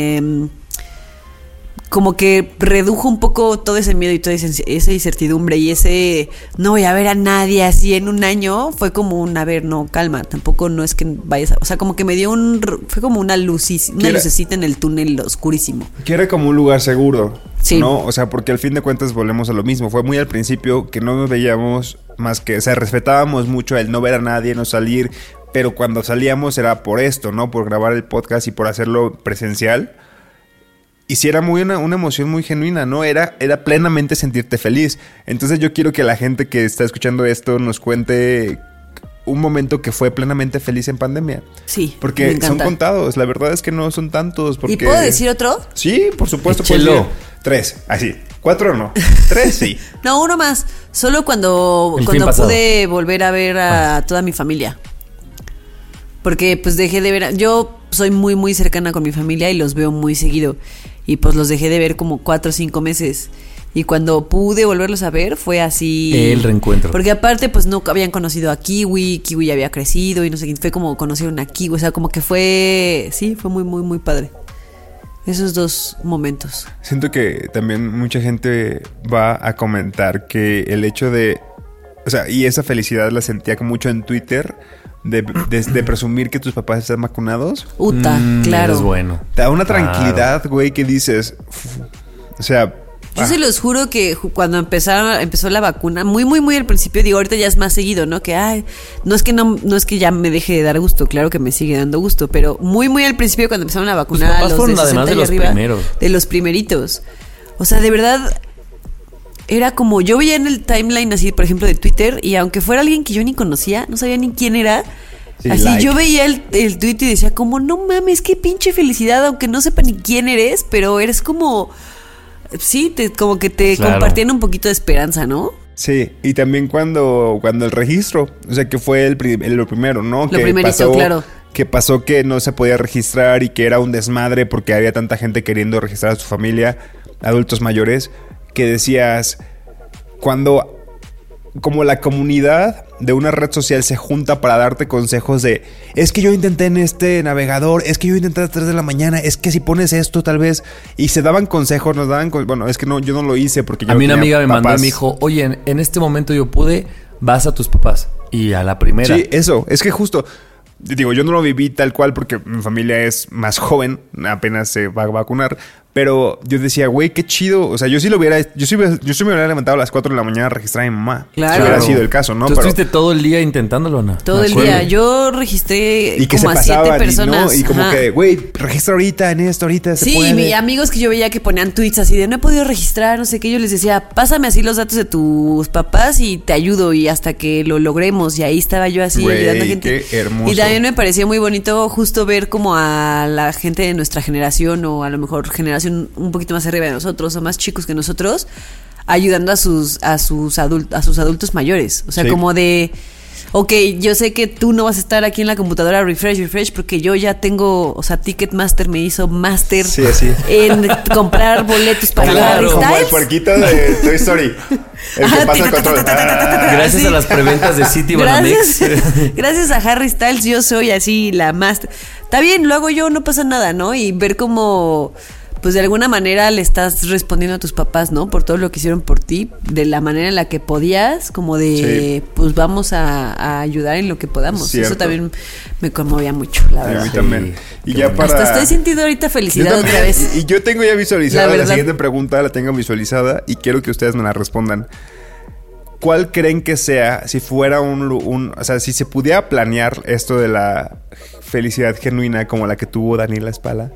como que redujo un poco todo ese miedo y toda esa incertidumbre y ese no voy a ver a nadie así en un año. Fue como un, a ver, no, calma, tampoco no es que vayas a... O sea, como que me dio fue como una lucecita en el túnel oscurísimo. Que era como un lugar seguro, sí. ¿no? O sea, porque al fin de cuentas volvemos a lo mismo. Fue muy al principio que no nos veíamos más que... O sea, respetábamos mucho el no ver a nadie, no salir, pero cuando salíamos era por esto, ¿no? Por grabar el podcast y por hacerlo presencial. Y sí era una emoción muy genuina, ¿no? Era plenamente sentirte feliz. Entonces yo quiero que la gente que está escuchando esto nos cuente un momento que fue plenamente feliz en pandemia. Sí, porque son contados. La verdad es que no son tantos. Porque... ¿Y puedo decir otro? Sí, por supuesto. Échelo. 3, así. 4 no. 3 sí. No, uno más. Solo cuando pude volver a ver a toda mi familia. Porque pues dejé de ver... Yo soy muy cercana con mi familia y los veo muy seguido. Y pues los dejé de ver como 4 o 5 meses. Y cuando pude volverlos a ver fue así... El reencuentro. Porque aparte pues no habían conocido a Kiwi ya había crecido y no sé qué. Fue como conocieron a Kiwi. O sea, como que fue... Sí, fue muy padre. Esos 2 momentos. Siento que también mucha gente va a comentar que el hecho de... O sea, y esa felicidad la sentía como mucho en Twitter... De presumir que tus papás están vacunados. Claro. Es bueno. Te da una tranquilidad, güey, que dices... O sea... Yo se los juro que cuando empezó la vacuna, muy al principio, digo, ahorita ya es más seguido, ¿no? Que, no es que ya me deje de dar gusto, claro que me sigue dando gusto, pero muy al principio cuando empezaron a vacunar a los de 60 además de y los arriba, primeros. de los primeritos. O sea, de verdad, era como, yo veía en el timeline así, por ejemplo, de Twitter, y aunque fuera alguien que yo ni conocía, no sabía ni quién era, Sí, así like. yo veía el tweet y decía como, no mames, qué pinche felicidad, aunque no sepa ni quién eres, pero eres como, sí, como que te Claro. compartían un poquito de esperanza, ¿no? Sí, y también cuando el registro, o sea, que fue lo primero, ¿no? Lo que primerito, claro. Que pasó que no se podía registrar y que era un desmadre porque había tanta gente queriendo registrar a su familia, adultos mayores, que decías, cuando como la comunidad de una red social se junta para darte consejos de, es que yo intenté en este navegador, es que yo intenté a las 3 de la mañana, es que si pones esto tal vez, y se daban consejos, bueno, es que no, yo no lo hice porque yo A mí no una tenía amiga me mandó y papás. me dijo, oye, en este momento yo pude, vas a tus papás. Y a la primera. Sí, eso, es que justo, digo, yo no lo viví tal cual porque mi familia es más joven, apenas se va a vacunar, pero yo decía, güey, qué chido, o sea, yo sí me hubiera levantado a las 4 de la mañana a registrar a mi mamá. Claro. Si hubiera sido el caso, ¿no? ¿Tú Pero- estuviste todo el día intentándolo, no? Todo Me el acuerdo. día. Yo registré y que como se a 7 pasaban personas. y como Ajá. que, güey, registra ahorita en esto, ahorita se Sí, puede. y mis amigos que yo veía que ponían tweets así de no he podido registrar, no sé qué, yo les decía, pásame así los datos de tus papás y te ayudo y hasta que lo logremos. Y ahí estaba yo así Güey, ayudando a gente. qué hermoso. Y también me pareció muy bonito justo ver como a la gente de nuestra generación o a lo mejor generación un poquito más arriba de nosotros o más chicos que nosotros ayudando a sus adultos mayores. O sea, Sí. como de... Ok, yo sé que tú no vas a estar aquí en la computadora refresh, porque yo ya tengo, o sea, Ticketmaster me hizo máster Sí, así. en comprar boletos para Claro. Harry Como el Styles. puerquito de Toy Story. El que Ajá, pasa el control. Gracias Sí. a las preventas de City Banamex. Gracias a Harry Styles, yo soy así la máster. Está bien, lo hago yo, no pasa nada, ¿no? Y ver cómo, pues de alguna manera le estás respondiendo a tus papás, ¿no? Por todo lo que hicieron por ti, de la manera en la que podías, como de, pues vamos a ayudar en lo que podamos. Cierto. Eso también me conmovía mucho, la A verdad. mí también. Y Qué ya bueno. para... Hasta estoy sintiendo ahorita Yo felicidad también, otra vez. y yo tengo ya visualizada La la verdad. siguiente pregunta, la tengo visualizada y quiero que ustedes me la respondan. ¿Cuál creen que sea, si fuera o sea, si se pudiera planear esto de la felicidad genuina como la que tuvo Daniela Espala?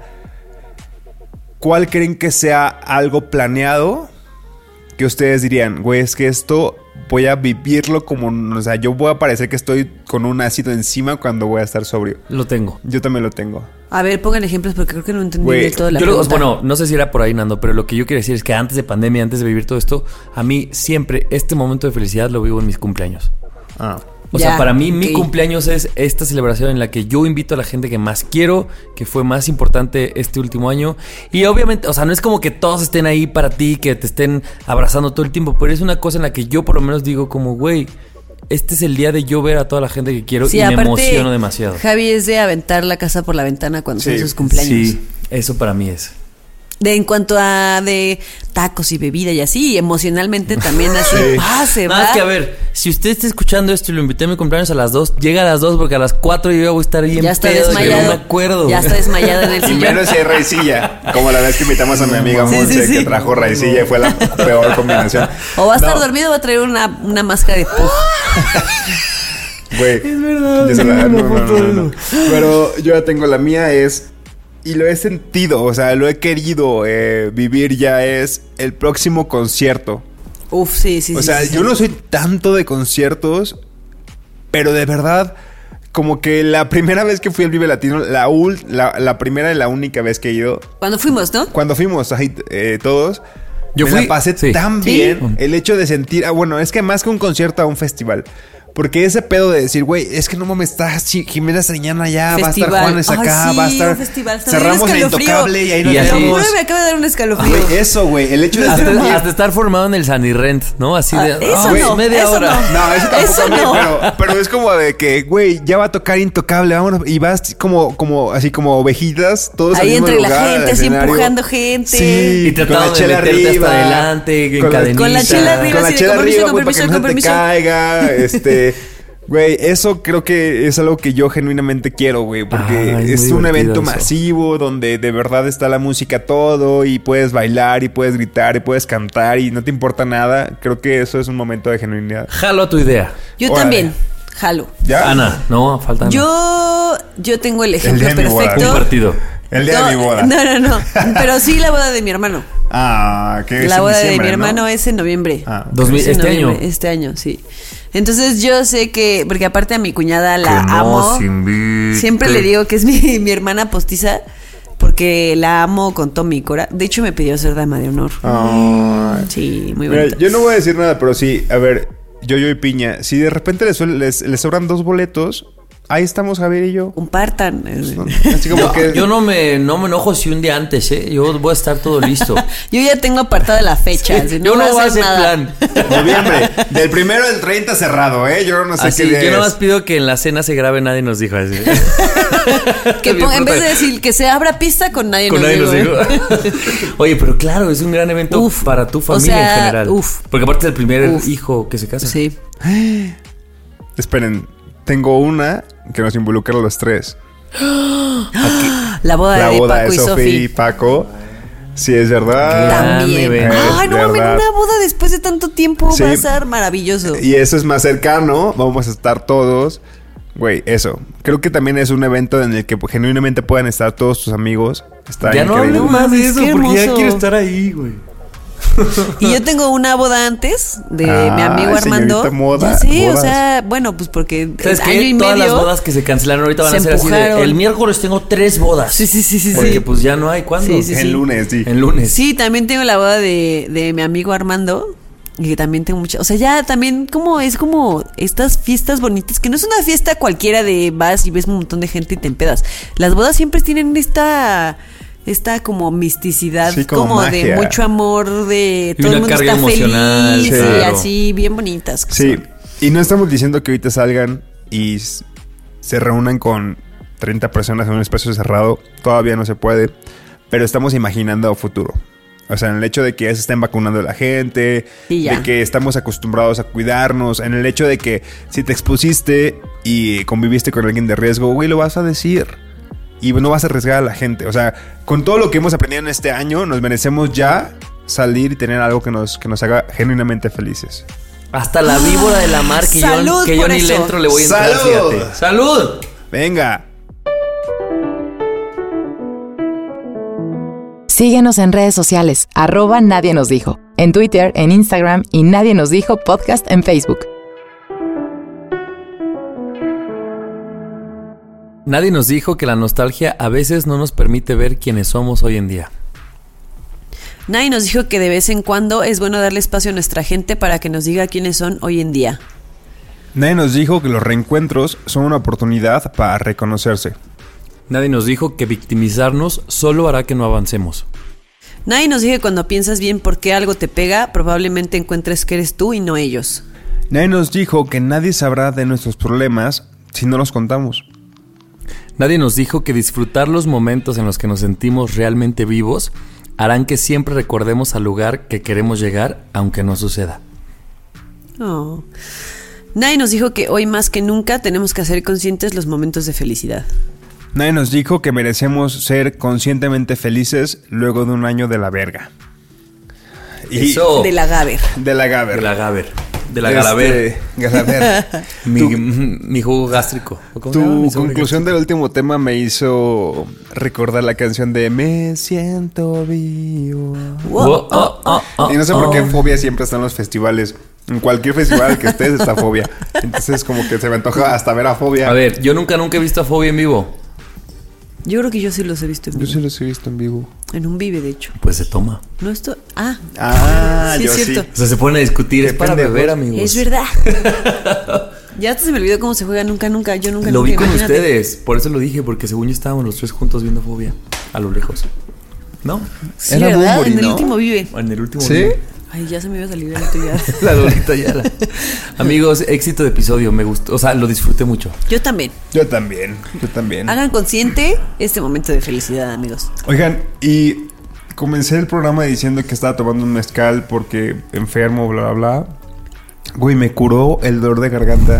¿Cuál creen que sea algo planeado que ustedes dirían, güey, es que esto voy a vivirlo como, o sea, yo voy a parecer que estoy con un ácido encima cuando voy a estar sobrio? Lo tengo. Yo también lo tengo. A ver, pongan ejemplos porque creo que no entendí Güey, del todo la Yo pregunta. bueno, no sé si era por ahí, Nando, pero lo que yo quiero decir es que antes de pandemia, antes de vivir todo esto, a mí siempre este momento de felicidad lo vivo en mis cumpleaños. Ah. O Ya, sea, para mí mi ok. cumpleaños es esta celebración en la que yo invito a la gente que más quiero, que fue más importante este último año. Y obviamente, o sea, no es como que todos estén ahí para ti, que te estén abrazando todo el tiempo, pero es una cosa en la que yo por lo menos digo como, güey, este es el día de yo ver a toda la gente que quiero Sí, y me aparte, emociono demasiado. Javi es de aventar la casa por la ventana cuando Sí, son sus cumpleaños. Sí, eso para mí es. En cuanto a de tacos y bebida y así, y emocionalmente también así, se va. Nada más que a ver, si usted está escuchando esto y lo invité a mi cumpleaños a las 2, llega a las 2 porque a las 4 yo voy a estar bien Ya está pedo de que desmayado. no me acuerdo. Ya está desmayado en el Y sillón. menos si hay raicilla. Como la vez que invitamos a mi amiga Sí, Monse, sí, sí. que trajo raicilla y fue la peor combinación. O va a estar No, dormido o va a traer una máscara de pug. güey. Es verdad. No. Pero yo ya tengo la mía, y lo he sentido, o sea, lo he querido vivir ya, es el próximo concierto. Uf, sí. O sea, sí. yo no soy tanto de conciertos, pero de verdad, como que la primera vez que fui al Vive Latino, la primera y la única vez que he ido, Cuando fuimos, ¿no? cuando fuimos ahí todos, Yo me fui, la pasé sí. tan ¿Sí? bien el hecho de sentir, bueno, es que más que un concierto a un festival. Porque ese pedo de decir, güey, es que no mames, está Jimena Sariñana allá, va a Festival. estar Juanes acá, Ay, sí, va a estar. un festival. Hasta me dio Cerramos un el escalofrío. Intocable y ahí nos Y así- quedamos. Me acaba de dar un escalofrío. Güey, eso, güey, el hecho de Hasta estar formado en el Sanirrent, ¿no? Así de Eso güey, no, media eso hora. no. No, eso tampoco Eso a mí, no. pero es como de que, güey, ya va a tocar Intocable, vámonos. Y vas como así como ovejitas, todos al Ahí mismo entre la lugar, al gente, así escenario. empujando gente. Sí, Y tratando con la de chela meterte arriba, hasta adelante, en con la- cadenita. Con la chela arriba. Con la así de, chela con permiso, arriba, con güey, para que permiso, no con se te permiso. caiga, Güey, eso creo que es algo que yo genuinamente quiero, güey. Porque Ay, es muy un evento divertido eso. masivo donde de verdad está la música todo y puedes bailar y puedes gritar y puedes cantar y no te importa nada. Creo que eso es un momento de genuinidad. Jalo a tu idea. Yo Órale. también, jalo. ¿Ya? Ana, no, falta Ana. Yo tengo el ejemplo día de mi boda. perfecto. Compartido. El día de mi boda. No. Pero sí la boda de mi hermano. Ah, que es La en boda de mi diciembre, ¿no? hermano es en noviembre. Ah, ok. 2000, Es en este noviembre, año. Este año, sí. Entonces yo sé que, porque aparte a mi cuñada la amo. Siempre le digo que es mi hermana postiza, porque la amo con todo mi corazón. De hecho me pidió ser dama de honor. Ay. Sí, muy Mira, bonito. yo no voy a decir nada, pero sí, a ver, yo y Piña, si de repente les sobran 2 boletos, ahí estamos Javier y yo. Compartan. Así como que... Yo no me enojo si un día antes, ¿eh? Yo voy a estar todo listo. Yo ya tengo apartada la fecha. si yo no voy a hacer nada. plan. Noviembre, del 1 al 30 cerrado, ¿eh? Yo no sé Así, qué día yo nada es. más pido que en la cena se grabe Nadie Nos Dijo así. Que Bien, en vez de perfecto. decir que se abra pista con nadie Con nos Nadie Nos dijo. Dijo. Oye, pero claro, es un gran evento Uf. para tu O familia sea, en general. uf. Porque aparte es el primer Uf. hijo que se casa. Sí. Esperen, tengo una que nos involucra a los 3. La boda La de boda Paco de y Sofía y Sofi. Paco. Sí, es verdad. También. evento. Ay, no mames, verdad. una boda después de tanto tiempo Sí. va a ser maravilloso. Y eso es más cercano. Vamos a estar todos. Güey, eso. Creo que también es un evento en el que genuinamente puedan estar todos tus amigos. Está Ya no increíble. hablen más de mames, eso qué porque ya hermoso. quiero estar ahí, güey. Y yo tengo una boda antes de Ah, mi amigo Armando. señorita moda, Ya sé, bodas. o sea, bueno, pues porque ¿Sabes año qué? y Todas medio. las bodas que se cancelaron ahorita van a se ser así de... empujaron. El miércoles tengo 3 bodas. Sí. Porque pues ya no hay. ¿Cuándo? Sí, sí, En lunes, sí. En lunes. Sí, también tengo la boda de mi amigo Armando. Y que también tengo mucha. O sea, ya también como es como estas fiestas bonitas, que no es una fiesta cualquiera de vas y ves un montón de gente y te empedas. Las bodas siempre tienen esta como misticidad, Sí, como como magia. de mucho amor, de Y todo el una mundo carga está emocional, feliz y claro. así, bien bonitas. que Sí. son. Y no estamos diciendo que ahorita salgan y se reúnan con 30 personas en un espacio cerrado. Todavía no se puede. Pero estamos imaginando futuro. O sea, en el hecho de que ya se estén vacunando la gente, Y ya. de que estamos acostumbrados a cuidarnos, en el hecho de que si te expusiste y conviviste con alguien de riesgo, güey, lo vas a decir. Y no vas a arriesgar a la gente. O sea, con todo lo que hemos aprendido en este año, nos merecemos ya salir y tener algo que nos haga genuinamente felices. Hasta la víbora de la mar que Salud yo por ni le eso. entro le voy a entrar, ¡Salud! fíjate. ¡Salud! Venga. Síguenos en redes sociales, @Nadie Nos Dijo, en Twitter, en Instagram y Nadie Nos Dijo Podcast en Facebook. Nadie nos dijo que la nostalgia a veces no nos permite ver quiénes somos hoy en día. Nadie nos dijo que de vez en cuando es bueno darle espacio a nuestra gente para que nos diga quiénes son hoy en día. Nadie nos dijo que los reencuentros son una oportunidad para reconocerse. Nadie nos dijo que victimizarnos solo hará que no avancemos. Nadie nos dijo que cuando piensas bien por qué algo te pega, probablemente encuentres que eres tú y no ellos. Nadie nos dijo que nadie sabrá de nuestros problemas si no los contamos. Nadie nos dijo que disfrutar los momentos en los que nos sentimos realmente vivos harán que siempre recordemos al lugar que queremos llegar, aunque no suceda. Oh. Nadie nos dijo que hoy más que nunca tenemos que hacer conscientes los momentos de felicidad. Nadie nos dijo que merecemos ser conscientemente felices luego de un año de la verga. Y Eso. De la Gaber. de la Gaber. De la Gaber. De la Galaver. Galaver. Mi jugo gástrico. ¿Cómo se llama? Mi Tu sobre conclusión del último tema me hizo recordar la canción de Me siento vivo. Oh, oh, oh, oh, Y no sé por qué oh. Fobia siempre está en los festivales. En cualquier festival que estés está Fobia. Entonces como que se me antoja hasta ver a Fobia. A ver, yo nunca he visto a Fobia en vivo. Yo creo que yo sí los he visto en Yo vivo. sí los he visto en vivo. En un vive, de hecho. Pues se toma. No esto. Ah, Ah, sí, yo es sí. cierto. O sea, se ponen a discutir. Qué Es para pendejos. beber, amigos. Es verdad. Ya hasta se me olvidó cómo se juega nunca. Yo nunca. Lo vi con imagínate. ustedes. Por eso lo dije, porque según yo estábamos los 3 juntos viendo Fobia. A lo lejos. ¿No? Sí, Era ¿verdad? Bunbury, En el ¿no? último vive. En el último. ¿Sí? video. Ay, ya se me iba a salir el tuyo. La Lolita Yala. Amigos, éxito de episodio. Me gustó. O sea, lo disfruté mucho. Yo también. Yo también. Hagan consciente este momento de felicidad, amigos. Oigan, y comencé el programa diciendo que estaba tomando un mezcal porque enfermo, bla, bla, bla. Güey, me curó el dolor de garganta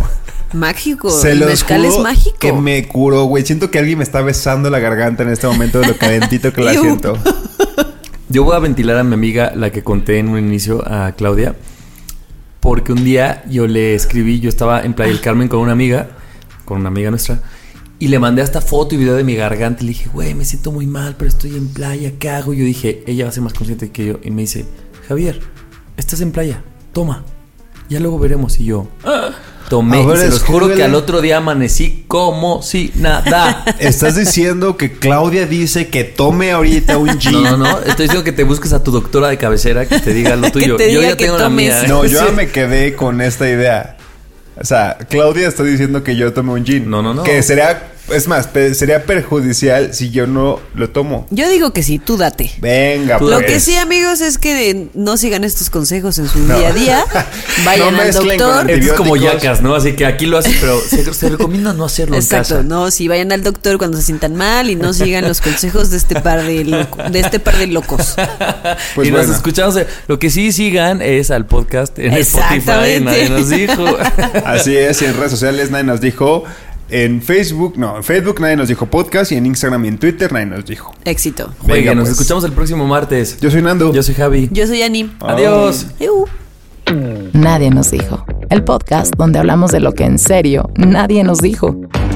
Mágico. Se El los mezcal juro es mágico. que me curó, güey. Siento que alguien me está besando la garganta en este momento de lo calentito que la Iu. siento. Yo voy a ventilar a mi amiga, la que conté en un inicio, a Claudia, porque un día yo le escribí, yo estaba en Playa del Carmen con una amiga nuestra, y le mandé hasta foto y video de mi garganta y le dije, güey, me siento muy mal, pero estoy en playa, ¿qué hago? Yo dije, ella va a ser más consciente que yo, y me dice, Javier, estás en playa, toma, ya luego veremos. Y yo tomé, A ver, y se los juro escríbele. que al otro día amanecí como si nada. Estás diciendo que Claudia dice que tome ahorita un gin. No, estoy diciendo que te busques a tu doctora de cabecera que te diga lo tuyo. Que te Yo diga ya que tengo la tomes. mía. No, yo ya me quedé con esta idea. O sea, Claudia está diciendo que yo tome un gin. No. Que sería perjudicial si yo no lo tomo. Yo digo que sí, tú date. Venga, Tú pues. Lo que sí, amigos, es que no sigan estos consejos en su día a día. Vayan No al mezclen con doctor. Esto es como antibióticos. yacas, ¿no? Así que aquí lo hacen, pero se recomienda no hacerlo en Exacto, casa. no, si vayan al doctor cuando se sientan mal y no sigan los consejos de este par de locos. Pues y nos bueno. escuchamos. Lo que sí sigan es al podcast en Spotify. Exactamente. Nadie nos dijo. Así es, y en redes sociales nadie nos dijo. En Facebook nadie nos dijo podcast. Y en Instagram y en Twitter nadie nos dijo. Éxito. Jueguen, Venga, nos pues. escuchamos el próximo martes. Yo soy Nando. Yo soy Javi. Yo soy Ani. Adiós. Nadie nos dijo. El podcast donde hablamos de lo que en serio nadie nos dijo.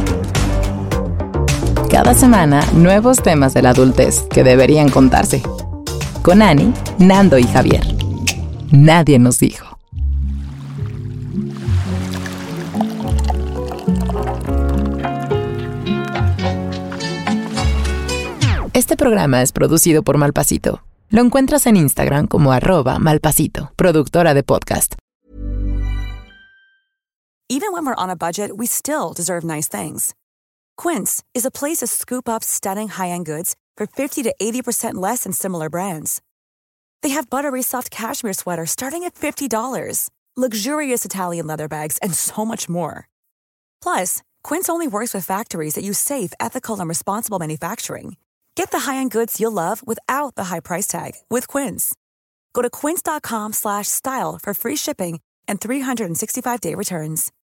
Cada semana, nuevos temas de la adultez que deberían contarse. Con Ani, Nando y Javier. Nadie nos dijo. Este programa es producido por Malpasito. Lo encuentras en Instagram como @malpasito, productora de podcast. Even when we're on a budget, we still deserve nice things. Quince is a place to scoop up stunning high-end goods for 50 to 80% less than similar brands. They have buttery soft cashmere sweaters starting at $50, luxurious Italian leather bags, and so much more. Plus, Quince only works with factories that use safe, ethical, and responsible manufacturing. Get the high-end goods you'll love without the high price tag with Quince. Go to quince.com/style for free shipping and 365-day returns.